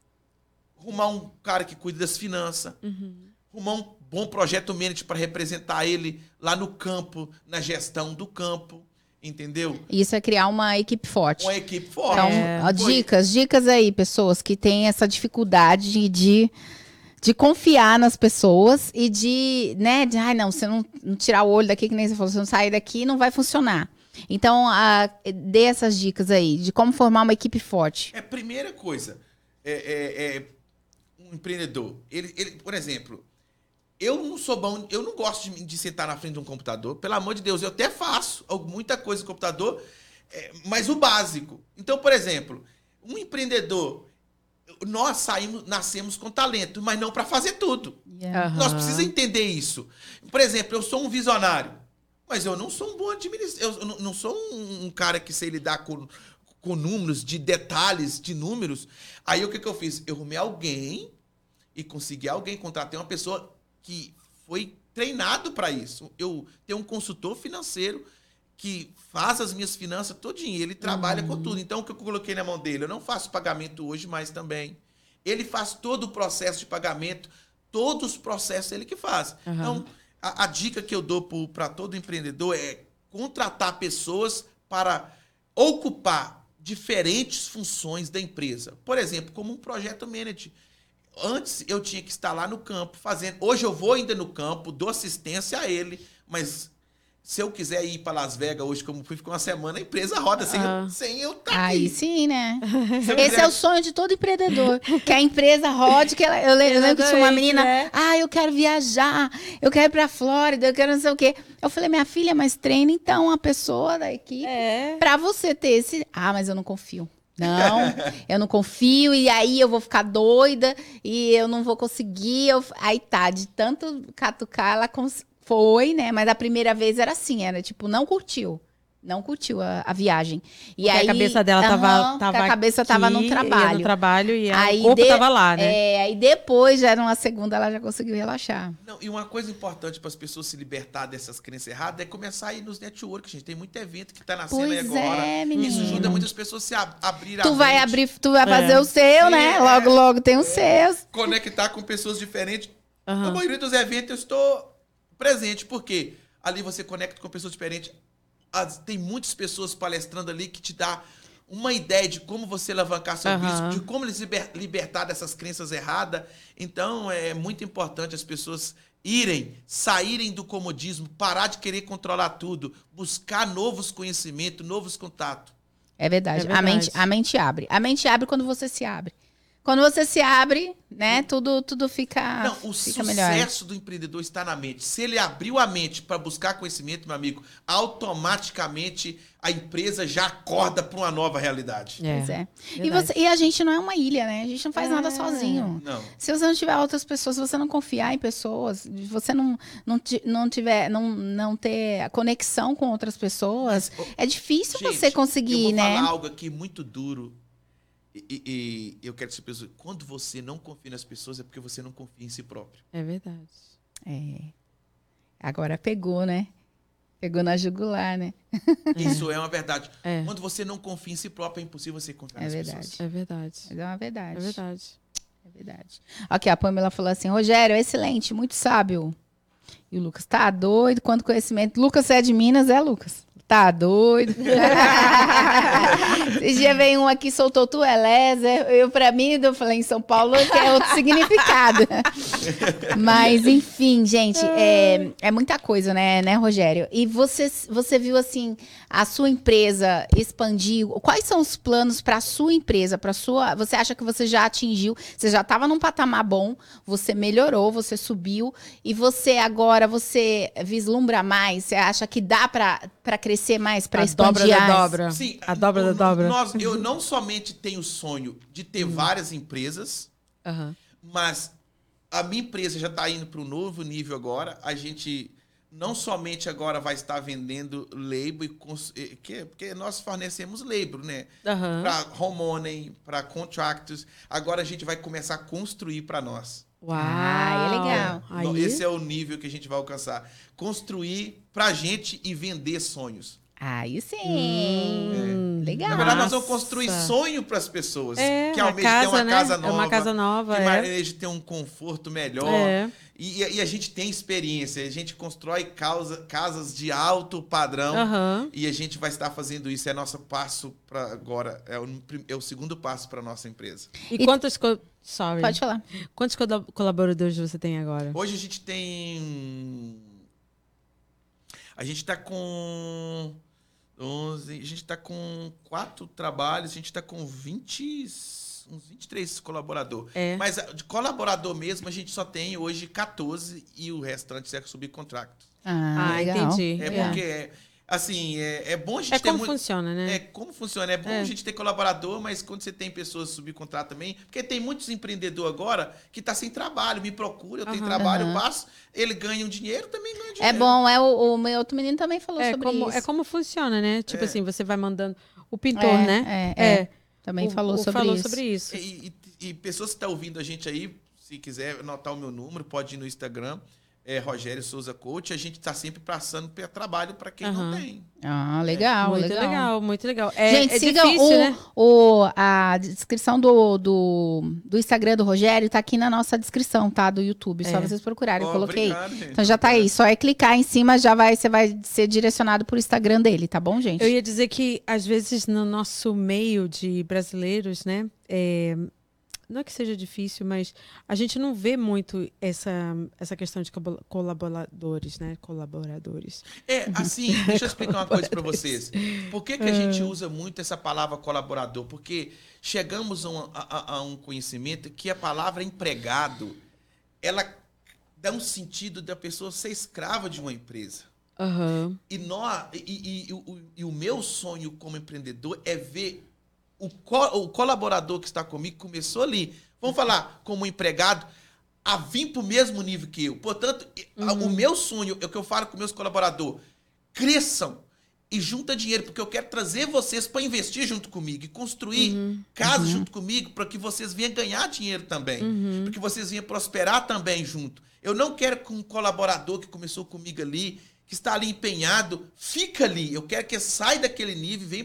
arrumar um cara que cuida das finanças, uhum. arrumar um bom projeto manager para representar ele lá no campo, na gestão do campo, entendeu? Isso é criar uma equipe forte. Uma equipe forte. Então, é. ó, dicas, dicas aí, pessoas que têm essa dificuldade de, de, de confiar nas pessoas e de, né, de, ai, não, você não, não tirar o olho daqui, que nem você falou, você não sair daqui, não vai funcionar. Então, a, dê essas dicas aí, de como formar uma equipe forte. É, primeira coisa, é, é, é um empreendedor, ele, ele, por exemplo, eu não sou bom, eu não gosto de, de sentar na frente de um computador, pelo amor de Deus, eu até faço muita coisa no computador, é, mas o básico. Então, por exemplo, um empreendedor, nós saímos, nascemos com talento, mas não para fazer tudo. Yeah. Uhum. Nós precisamos entender isso. Por exemplo, eu sou um visionário, mas eu não sou um bom administrador, eu não sou um, um cara que sei lidar com, com números, de detalhes, de números. Aí o que, que eu fiz? Eu arrumei alguém e consegui alguém, contratei uma pessoa que foi treinado para isso. Eu tenho um consultor financeiro que faz as minhas finanças todinho, ele trabalha uhum. com tudo. Então, o que eu coloquei na mão dele? Eu não faço pagamento hoje, mas também. Ele faz todo o processo de pagamento, todos os processos ele que faz. Uhum. Então, a, a dica que eu dou para todo empreendedor é contratar pessoas para ocupar diferentes funções da empresa. Por exemplo, como um projeto manager. Antes eu tinha que estar lá no campo fazendo. Hoje eu vou ainda no campo, dou assistência a ele, mas se eu quiser ir para Las Vegas hoje, como fui ficar uma semana, a empresa roda sem, ah. eu, sem eu estar tá aqui. Aí sim, né? Esse quiser... é o sonho de todo empreendedor. Que a empresa rode, que ela, eu, lembro, eu lembro que tinha uma menina, né? ah, eu quero viajar, eu quero ir para a Flórida, eu quero não sei o quê. Eu falei, minha filha, mas treina então uma pessoa da equipe é. para você ter esse... Ah, mas eu não confio. Não, eu não confio, e aí eu vou ficar doida, e eu não vou conseguir. Eu... Aí tá, de tanto catucar, ela cons... foi, né? Mas a primeira vez era assim, era tipo, não curtiu. Não curtiu a, a viagem. E Porque aí, a cabeça dela uhum, tava, tava a cabeça aqui, tava no trabalho. no trabalho e aí o corpo de... tava lá, né? É, aí depois, já numa segunda, ela já conseguiu relaxar. Não, e uma coisa importante para as pessoas se libertar dessas crenças erradas é começar a ir nos networks, gente. Tem muito evento que tá nascendo pois aí agora. É, menino. Isso ajuda muitas pessoas a se ab abrir a tu vai mente. abrir, tu vai fazer é. o seu, Sim, né? É, logo, logo tem os é, seus. Conectar com pessoas diferentes. Uhum. Na maioria dos eventos eu estou presente, porque ali você conecta com pessoas diferentes. As, tem muitas pessoas palestrando ali que te dá uma ideia de como você alavancar seu uhum. business, de como eles liber, libertar dessas crenças erradas. Então, é muito importante as pessoas irem, saírem do comodismo, parar de querer controlar tudo, buscar novos conhecimentos, novos contatos. É verdade. É verdade. A mente, a mente abre. A mente abre quando você se abre. Quando você se abre, né, tudo, tudo fica, Não, o fica sucesso melhor. do empreendedor está na mente. Se ele abriu a mente para buscar conhecimento, meu amigo, automaticamente a empresa já acorda para uma nova realidade. É, pois é. E, você, e a gente não é uma ilha, né? A gente não faz é. nada sozinho. Não. Se você não tiver outras pessoas, se você não confiar em pessoas, se você não, não, não tiver, não, não ter a conexão com outras pessoas, Mas, é difícil gente, você conseguir, eu vou né? falar algo aqui muito duro. E, e, e eu quero dizer, pessoas, quando você não confia nas pessoas, é porque você não confia em si próprio. É verdade. É. Agora pegou, né? Pegou na jugular, né? Isso é uma verdade. É. Quando você não confia em si próprio, é impossível você confiar é nas verdade. pessoas. É verdade. É uma verdade. É verdade. É verdade. Aqui, a Pamela falou assim, Rogério, excelente, muito sábio. E o Lucas, tá doido, quanto conhecimento. Lucas é de Minas, é, Lucas? Tá doido. Esse dia veio um aqui, soltou tu, Eliezer. Eu, pra mim, eu falei em São Paulo, que é outro significado. Mas, enfim, gente, é, é muita coisa, né, né, Rogério? E você, você viu, assim, a sua empresa expandir. Quais são os planos para a sua empresa? Para sua? Você acha que você já atingiu? Você já estava num patamar bom, você melhorou, você subiu. E você agora, você vislumbra mais? Você acha que dá para para crescer mais, para A expandir dobra da as- dobra. Sim, A dobra da no- dobra. Nós, eu não somente tenho o sonho de ter várias empresas, Aham. mas a minha empresa já está indo para um novo nível agora. A gente não somente agora vai estar vendendo label, e cons- e- que- porque nós fornecemos label, né? Aham. Para homeowner, para contractors. Agora a gente vai começar a construir para nós. Uau. Ah, é legal. Aí, Esse é o nível que a gente vai alcançar. Construir para a gente e vender sonhos. Aí sim. Hum, Legal. Na verdade, nós vamos Nossa. construir sonho para as pessoas. É, que a almejam ter casa, uma né? casa É nova. uma casa nova, que é. almejam ter um conforto melhor. É. E, e a gente tem experiência. A gente constrói causa, casas de alto padrão. Aham. E a gente vai estar fazendo isso. É nosso passo para agora. É o, prim- é o segundo passo para nossa empresa. E, E- quantos... co- Sorry. Pode falar. Quantos cola- colaboradores você tem agora? Hoje a gente tem... A gente está com... onze, a gente está com quatro trabalhos, a gente está com vinte, uns vinte e três colaboradores. É. Mas de colaborador mesmo, a gente só tem hoje quatorze e o restante é subcontrato. Ah, Ah, legal. entendi. É É. porque, é, assim, é, é bom a gente É ter como muito... funciona, né? É como funciona. É bom É. a gente ter colaborador, mas quando você tem pessoas subcontrato também, porque tem muitos empreendedores agora que tá sem trabalho, me procura, eu tenho Aham. trabalho, eu Aham. passo, ele ganha um dinheiro, também ganha É dinheiro. bom, é o, o meu outro menino também falou É sobre como, isso. é como funciona, né? Tipo É. assim, você vai mandando o pintor, É, né? é, é. Também O- falou o sobre falou isso. sobre isso. E, e- e pessoas que estão ouvindo a gente aí, se quiser anotar o meu número, pode ir no Instagram, é Rogério Souza Coach. A gente está sempre passando para trabalho para quem Aham. não tem. Ah, legal, muito legal. legal. muito legal. É, Gente, é sigam difícil, o, né? o- a descrição do, do, do Instagram do Rogério, tá aqui na nossa descrição, tá? Do YouTube. Só É. vocês procurarem, eu Ó, coloquei. obrigado, gente. Então já tá aí, só é clicar em cima, já vai, você vai ser direcionado pro Instagram dele, tá bom, gente? Eu ia dizer que, às vezes, no nosso meio de brasileiros, né? é, não é que seja difícil, mas a gente não vê muito essa, essa questão de cabo- colaboradores, né? Colaboradores. É, assim, deixa eu explicar uma coisa para vocês. Por que, que a gente usa muito essa palavra colaborador? Porque chegamos a um, a- a um conhecimento que a palavra empregado, ela dá um sentido da pessoa ser escrava de uma empresa. Aham. E, nós, e, e- e o- e o meu sonho como empreendedor é ver o, co- o colaborador que está comigo começou ali. Vamos falar como empregado a vir para o mesmo nível que eu. Portanto, a- o meu sonho, é o que eu falo com meus colaboradores, cresçam e junta dinheiro, porque eu quero trazer vocês para investir junto comigo e construir casa junto comigo para que vocês venham ganhar dinheiro também, para que vocês venham prosperar também junto. Eu não quero que um colaborador que começou comigo ali, que está ali empenhado, fica ali. Eu quero que ele saia daquele nível e venha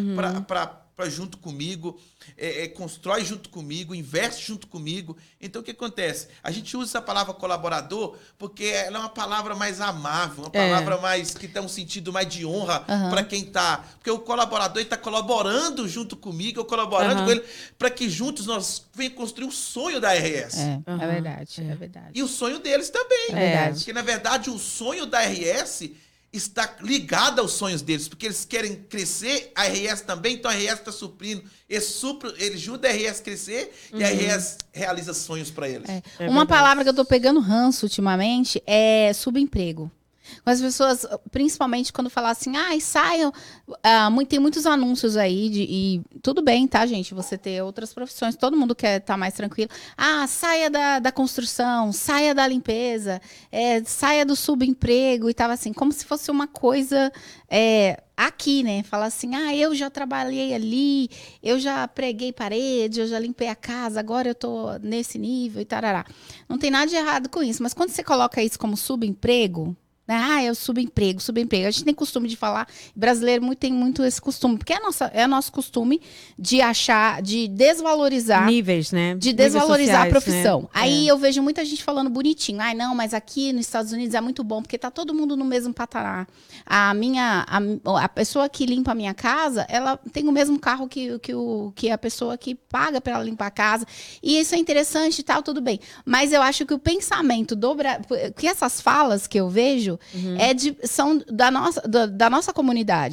para junto comigo, é, é, constrói junto comigo, investe junto comigo. Então, o que acontece? A gente usa essa palavra colaborador porque ela é uma palavra mais amável, uma É. palavra mais que dá um sentido mais de honra Aham. para quem está. Porque o colaborador está colaborando junto comigo, eu colaborando Aham. com ele, para que juntos nós venhamos construir o sonho da R S. É, Aham, é verdade, é, é. verdade. E o sonho deles também. É verdade. Porque, na verdade, o sonho da R S está ligado aos sonhos deles, porque eles querem crescer, a R S também, então a R S está suprindo. Eles, supram, eles ajudam a R S a crescer e a R S realiza sonhos para eles. É. É Uma verdade. palavra que eu tô pegando ranço ultimamente é subemprego. As pessoas, principalmente quando falam assim, ai, saiam. Ah, muito- tem muitos anúncios aí, de, e tudo bem, tá, gente? Você ter outras profissões, todo mundo quer estar mais tranquilo. Ah, saia da, da construção, saia da limpeza, é, saia do subemprego e tava assim, como se fosse uma coisa é, aqui, né? Fala assim, ah, eu já trabalhei ali, eu já preguei parede, eu já limpei a casa, agora eu tô nesse nível e tarará. Não tem nada de errado com isso, mas quando você coloca isso como subemprego, ah, é o subemprego, subemprego. A gente tem costume de falar, brasileiro muito, tem muito esse costume, porque é, nossa, é nosso costume de achar, de desvalorizar, Níveis, né? de Níveis desvalorizar a sociais, profissão. né? Aí É. eu vejo muita gente falando bonitinho, ai não, mas aqui nos Estados Unidos é muito bom, porque tá todo mundo no mesmo patamar. A minha, a, a pessoa que limpa a minha casa, ela tem o mesmo carro que, que, o, que a pessoa que paga para ela limpar a casa, e isso é interessante e tal, tudo bem. Mas eu acho que o pensamento do Bra- que essas falas que eu vejo Uhum. é de, são da nossa, da, da nossa comunidade.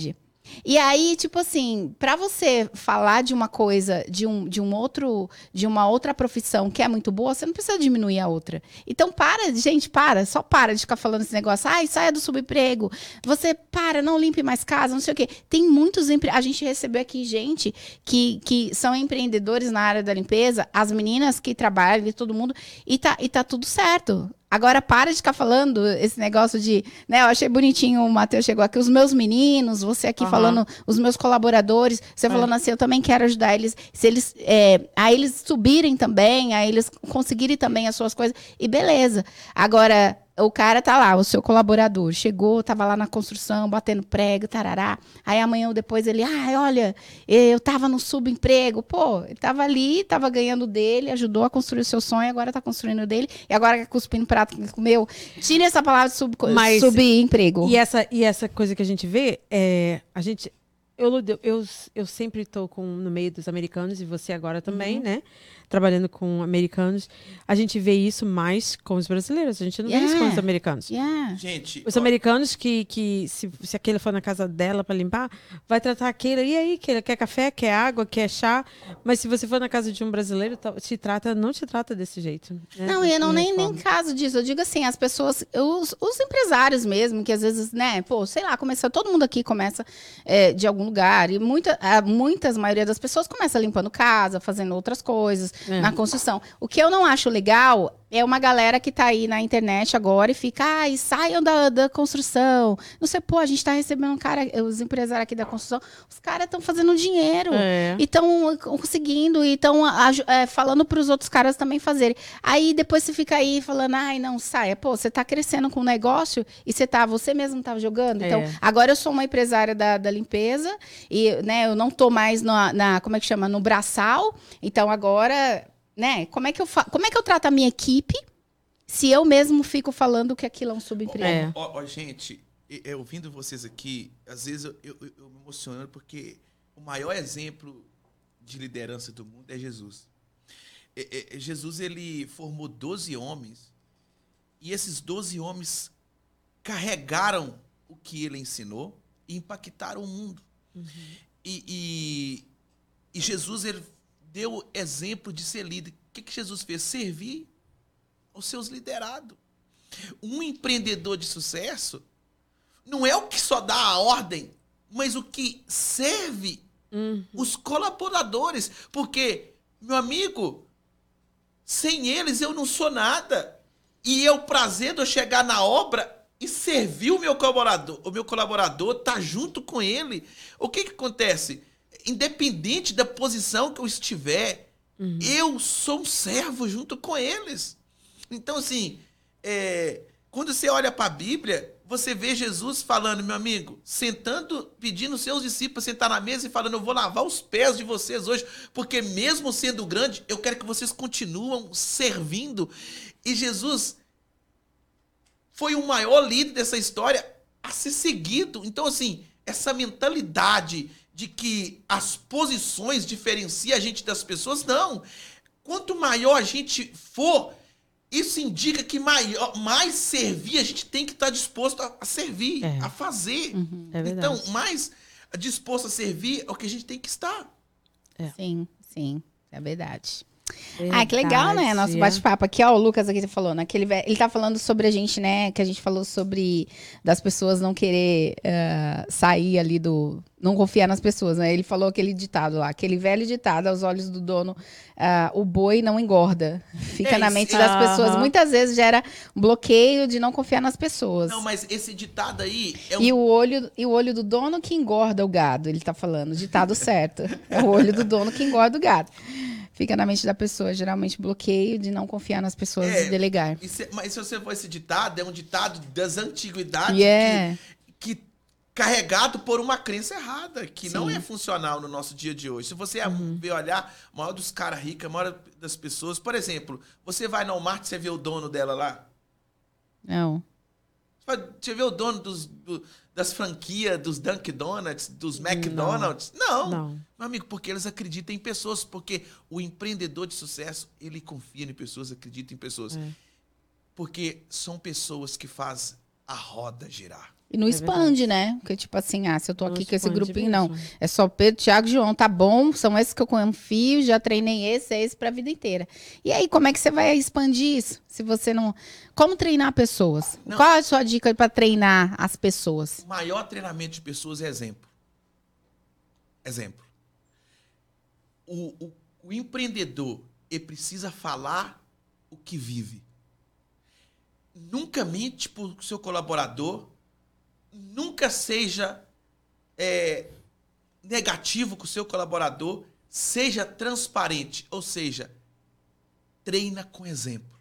E aí, tipo assim, pra você falar de uma coisa, de um, de um outro, de uma outra profissão que é muito boa, você não precisa diminuir a outra. Então, para, gente, para, só para de ficar falando esse negócio. Ai, saia do subemprego. Você para, não limpe mais casa, não sei o quê. Tem muitos empre... A gente recebeu aqui gente que, que são empreendedores na área da limpeza, as meninas que trabalham e todo mundo, e tá, e tá tudo certo. Agora, para de ficar falando esse negócio de... Né, eu achei bonitinho, o Matheus chegou aqui, os meus meninos, você aqui Uhum. falando, os meus colaboradores, você É. falando assim, eu também quero ajudar eles, se eles, é, a eles subirem também, a eles conseguirem também as suas coisas, e beleza. Agora, o cara tá lá, o seu colaborador, chegou, tava lá na construção, batendo prego, tarará, aí amanhã ou depois ele, ah, olha, eu tava no subemprego, pô, ele tava ali, tava ganhando dele, ajudou a construir o seu sonho, agora tá construindo o dele, e agora é cuspindo prato que comeu. Tire essa palavra de sub, Mas- subemprego. E essa, e essa coisa que a gente vê, é, a gente, eu, eu, eu sempre estou no meio dos americanos, e você agora também, Uhum. né? Trabalhando com americanos. A gente vê isso mais com os brasileiros, a gente não vê isso com Yeah. os americanos. Yeah. Gente, Os ó, americanos que, que se, se aquele for na casa dela para limpar, vai tratar aquele, e aí, que quer café, quer água, quer chá, mas se você for na casa de um brasileiro, tá- te trata, não te trata desse jeito. Né? Não, e eu não Dessa nem, nem forma. caso disso. Eu digo assim, as pessoas, os, os empresários mesmo, que às vezes, né, pô, sei lá, começa, todo mundo aqui começa é, de algum lugar, e muita, a, muitas, maioria das pessoas começa limpando casa, fazendo outras coisas, É. na construção. O que eu não acho legal é uma galera que tá aí na internet agora e fica, ai, saiam da, da construção. Não sei, pô, a gente tá recebendo um cara, os empresários aqui da construção, os caras estão fazendo dinheiro. É. E estão conseguindo, e estão é, falando para os outros caras também fazerem. Aí depois você fica aí falando, ai, não, saia. Pô, você tá crescendo com o negócio e você tá, você mesmo tá jogando. Então, É. agora eu sou uma empresária da, da limpeza e, né, eu não tô mais na, na, como é que chama, no braçal. Então, agora, né, como é que eu, fa como é que eu trato a minha equipe se eu mesmo fico falando que aquilo é um subemprego? É. Ó, ó, gente, e- eu ouvindo vocês aqui, às vezes eu, eu, eu me emociono porque o maior exemplo de liderança do mundo é Jesus. É, é, Jesus, ele formou doze homens e esses doze homens carregaram o que ele ensinou e impactaram o mundo. E, e, e Jesus, ele deu exemplo de ser líder. O que, que Jesus fez? Servir aos seus liderados. Um empreendedor de sucesso não é o que só dá a ordem, mas o que serve Uhum. os colaboradores. Porque, meu amigo, sem eles eu não sou nada. E é o prazer de eu chegar na obra e servir o meu colaborador. O meu colaborador tá junto com ele. O que que acontece? Independente da posição que eu estiver, Uhum. eu sou um servo junto com eles. Então, assim, é, quando você olha para a Bíblia, você vê Jesus falando, meu amigo, sentando, pedindo seus discípulos sentar na mesa e falando, eu vou lavar os pés de vocês hoje, porque mesmo sendo grande, eu quero que vocês continuem servindo. E Jesus foi o maior líder dessa história a ser seguido. Então, assim, essa mentalidade de que as posições diferenciam a gente das pessoas, não. Quanto maior a gente for, isso indica que maior, mais servir, a gente tem que estar disposto a, a servir, É. a fazer. É verdade. Então, mais disposto a servir é o que a gente tem que estar. Sim, sim, é verdade. Ah, que legal, né? Nosso Verdade. bate-papo aqui, ó, o Lucas aqui falou, naquele, ve- ele tá falando sobre a gente, né, que a gente falou sobre das pessoas não querer eh, sair ali do, não confiar nas pessoas, né? Ele falou aquele ditado lá, aquele velho ditado, aos olhos do dono, ah, o boi não engorda. Fica É na isso. mente das pessoas. Aham. Muitas vezes gera um bloqueio de não confiar nas pessoas. Não, mas esse ditado aí é um E o, olho, e o olho do dono que engorda o gado, ele tá falando. Ditado certo. É o olho do dono que engorda o gado. Fica na mente da pessoa, geralmente bloqueio de não confiar nas pessoas É, e delegar. Isso é- mas se você for esse ditado, é um ditado das antiguidades Yeah. que, que carregado por uma crença errada, que não Sim. é funcional no nosso dia de hoje. Se você ver olhar, o maior dos caras ricos, a maior das pessoas, por exemplo, você vai no Walmart, você vê o dono dela lá? Não. Você vê o dono dos, do- das franquias, dos Dunkin' Donuts, dos McDonald's? Não. Não. Meu amigo, porque eles acreditam em pessoas. Porque o empreendedor de sucesso, ele confia em pessoas, acredita em pessoas. É. Porque são pessoas que fazem a roda girar. E não É expande, verdade. né? Porque, tipo assim, ah, se eu tô Não aqui com esse expande grupinho, não. mesmo. É só Pedro, Thiago e João, tá bom? São esses que eu confio, já treinei esse, é esse pra vida inteira. E aí, como é que você vai expandir isso? Se você não... Como treinar pessoas? Não. Qual é a sua dica pra treinar as pessoas? O maior treinamento de pessoas é exemplo. Exemplo. O, o, o empreendedor, ele precisa falar o que vive. Nunca mente para o seu colaborador, nunca seja é, negativo com o seu colaborador, seja transparente, ou seja, treina com exemplo.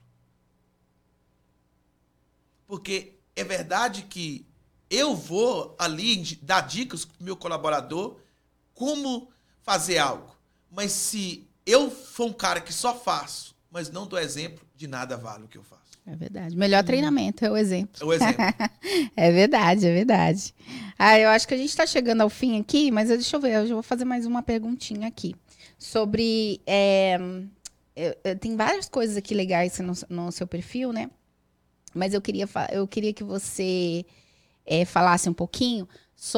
Porque é verdade que eu vou ali dar dicas para o meu colaborador como fazer algo, mas se eu for um cara que só faço, mas não dou exemplo, de nada vale o que eu faço. É verdade. Melhor treinamento é o exemplo. É o exemplo. É verdade, é verdade. Ah, eu acho que a gente está chegando ao fim aqui, mas eu- deixa eu ver, eu já vou fazer mais uma perguntinha aqui. Sobre. é, eu- eu- tem várias coisas aqui legais no, no seu perfil, né? Mas eu queria, fa- eu queria que você é, falasse um pouquinho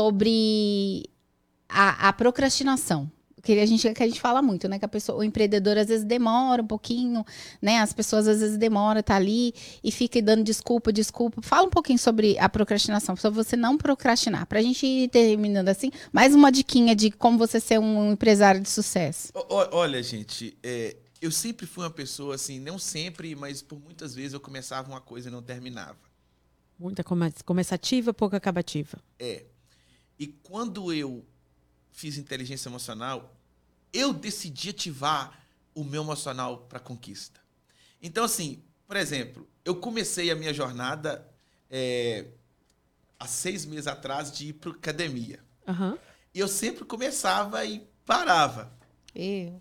sobre a, a procrastinação. Que a gente, que a gente fala muito, né? Que a pessoa, o empreendedor às vezes demora um pouquinho, né? As pessoas às vezes demoram, tá ali e fica dando desculpa, desculpa. Fala um pouquinho sobre a procrastinação, para você não procrastinar. Pra gente ir terminando assim, mais uma diquinha de como você ser um empresário de sucesso. O- o- Olha, gente, é, eu sempre fui uma pessoa assim, não sempre, mas por muitas vezes eu começava uma coisa e não terminava. Muita come- começativa, pouca acabativa. É. E quando eu fiz inteligência emocional, eu decidi ativar o meu emocional para conquista. Então, assim, por exemplo, eu comecei a minha jornada é, há seis meses atrás de ir para academia. Aham. E eu sempre começava e parava. Eu.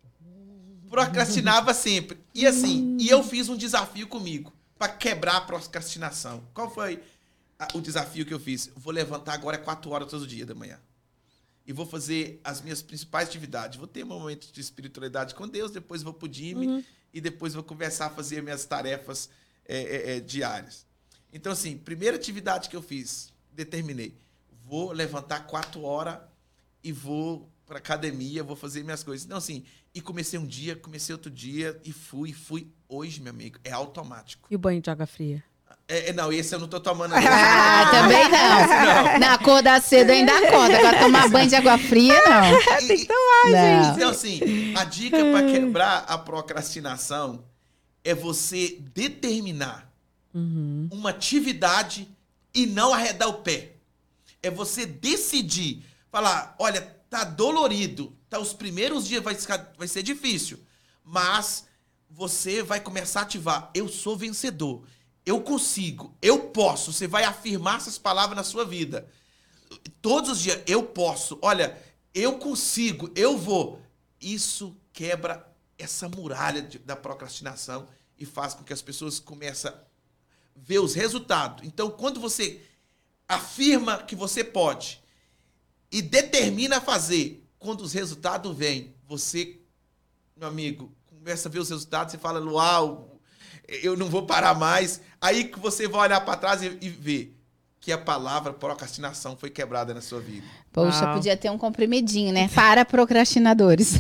Procrastinava sempre. E assim, e eu fiz um desafio comigo para quebrar a procrastinação. Qual foi a- o desafio que eu fiz? Eu vou levantar agora quatro horas todo dia da manhã. E vou fazer as minhas principais atividades. Vou ter um momento de espiritualidade com Deus, depois vou pro gym Uhum. e depois vou conversar, fazer minhas tarefas é, é, é, diárias. Então, assim, primeira atividade que eu fiz, determinei. Vou levantar quatro horas e vou para academia, vou fazer minhas coisas. Então, assim, e comecei um dia, comecei outro dia e fui, fui. Hoje, meu amigo, é automático. E o banho de água fria? É, é, não, esse eu não tô tomando. Não. Ah, também não. Na acordar cedo ainda acorda. Agora tomar banho de água fria, não. E- e- Não. Então, assim, a dica para quebrar a procrastinação é você determinar Uhum. uma atividade e não arredar o pé. É você decidir, falar, olha, tá dolorido, tá os primeiros dias vai, ficar- vai ser difícil, mas você vai começar a ativar. Eu sou vencedor. Eu consigo. Eu posso. Você vai afirmar essas palavras na sua vida. Todos os dias, eu posso. Olha, eu consigo. Eu vou. Isso quebra essa muralha de- da procrastinação e faz com que as pessoas comecem a ver os resultados. Então, quando você afirma que você pode e determina a fazer, quando os resultados vêm, você, meu amigo, começa a ver os resultados e fala, uau, eu não vou parar mais. Aí que você vai olhar para trás e, e ver que a palavra procrastinação foi quebrada na sua vida. Poxa, Uau. podia ter um comprimidinho, né? Para procrastinadores.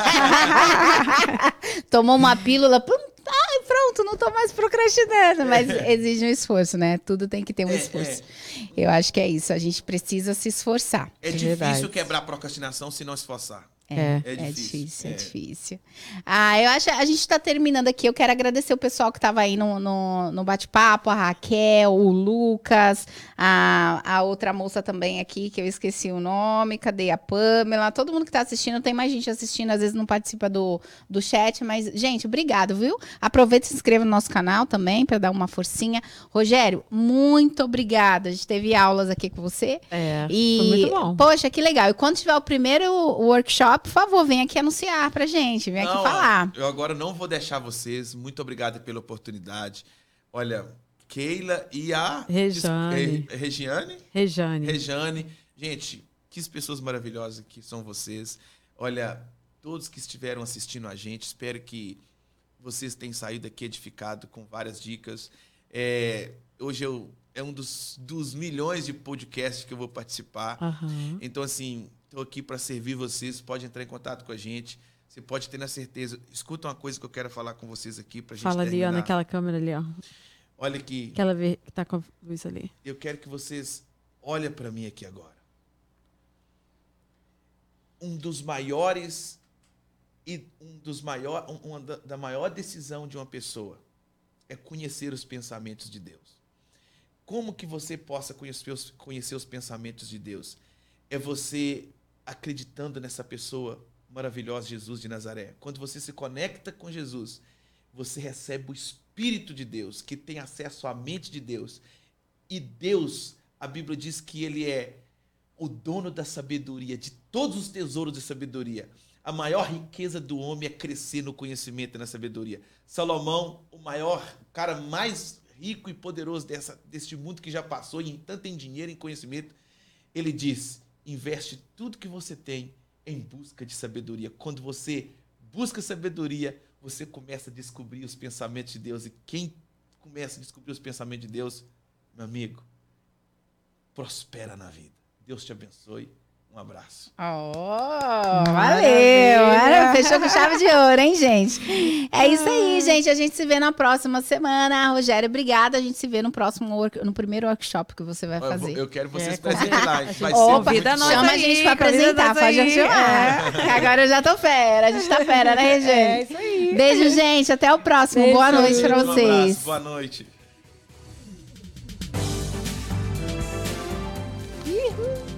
Tomou uma pílula, pum, ai, pronto, não tô mais procrastinando. Mas exige um esforço, né? Tudo tem que ter um É, esforço. Eu acho que é isso, a gente precisa se esforçar. É É difícil verdade. quebrar a procrastinação se não esforçar. É. É É difícil. difícil, é, É. difícil. Ah, eu acho a gente está terminando aqui. Eu quero agradecer o pessoal que estava aí no, no, no bate-papo, a Raquel, o Lucas, a, a outra moça também aqui, que eu esqueci o nome. Cadê a Pamela? Todo mundo que está assistindo, tem mais gente assistindo, às vezes não participa do, do chat, mas, gente, obrigado, viu? Aproveita e se inscreva no nosso canal também para dar uma forcinha. Rogério, muito obrigada. A gente teve aulas aqui com você. É. E, Foi muito bom. poxa, que legal. E quando tiver o primeiro workshop, por favor, vem aqui anunciar pra gente, vem aqui Não, falar. Eu agora não vou deixar vocês. Muito obrigado pela oportunidade. Olha, Keila e a... Rejane. Re- Regiane? Rejane. Rejane. Gente, que pessoas maravilhosas que são vocês. Olha, todos que estiveram assistindo a gente, espero que vocês tenham saído aqui edificado com várias dicas. É, hoje eu é um dos, dos milhões de podcasts que eu vou participar. Aham. Então, assim, estou aqui para servir vocês. Pode entrar em contato com a gente. Você pode ter na certeza. Escuta uma coisa que eu quero falar com vocês aqui para a gente Fala ali, terminar. ó, naquela câmera ali, ó. Olha aqui. Aquela vez que tá com a luz ali. Eu quero que vocês olhem para mim aqui agora. Um dos maiores e um dos maior, uma da, da maior decisão de uma pessoa é conhecer os pensamentos de Deus. Como que você possa conhecer os, conhecer os pensamentos de Deus? É você acreditando nessa pessoa maravilhosa, Jesus de Nazaré. Quando você se conecta com Jesus, você recebe o Espírito de Deus, que tem acesso à mente de Deus. E Deus, a Bíblia diz que Ele é o dono da sabedoria, de todos os tesouros de sabedoria. A maior riqueza do homem é crescer no conhecimento e na sabedoria. Salomão, o maior, o cara mais rico e poderoso dessa, deste mundo que já passou, em tanto em dinheiro e em conhecimento, ele diz, investe tudo que você tem em busca de sabedoria. Quando você busca sabedoria, você começa a descobrir os pensamentos de Deus. E quem começa a descobrir os pensamentos de Deus, meu amigo, prospera na vida. Deus te abençoe. Um abraço. Oh, valeu! Maravilha. Fechou com chave de ouro, hein, gente? É isso aí, gente. A gente se vê na próxima semana. Rogério, obrigada. A gente se vê no próximo, work, no primeiro workshop que você vai fazer. Eu, eu quero vocês É, presentes lá. Vai Opa, ser muito chama a gente pra apresentar. Pode chamar. É. Agora eu já tô fera. A gente tá fera, né, Regina? É isso aí. Beijo, gente. Até o próximo. Beijo. Boa noite pra Um vocês. abraço, boa noite. Uhul.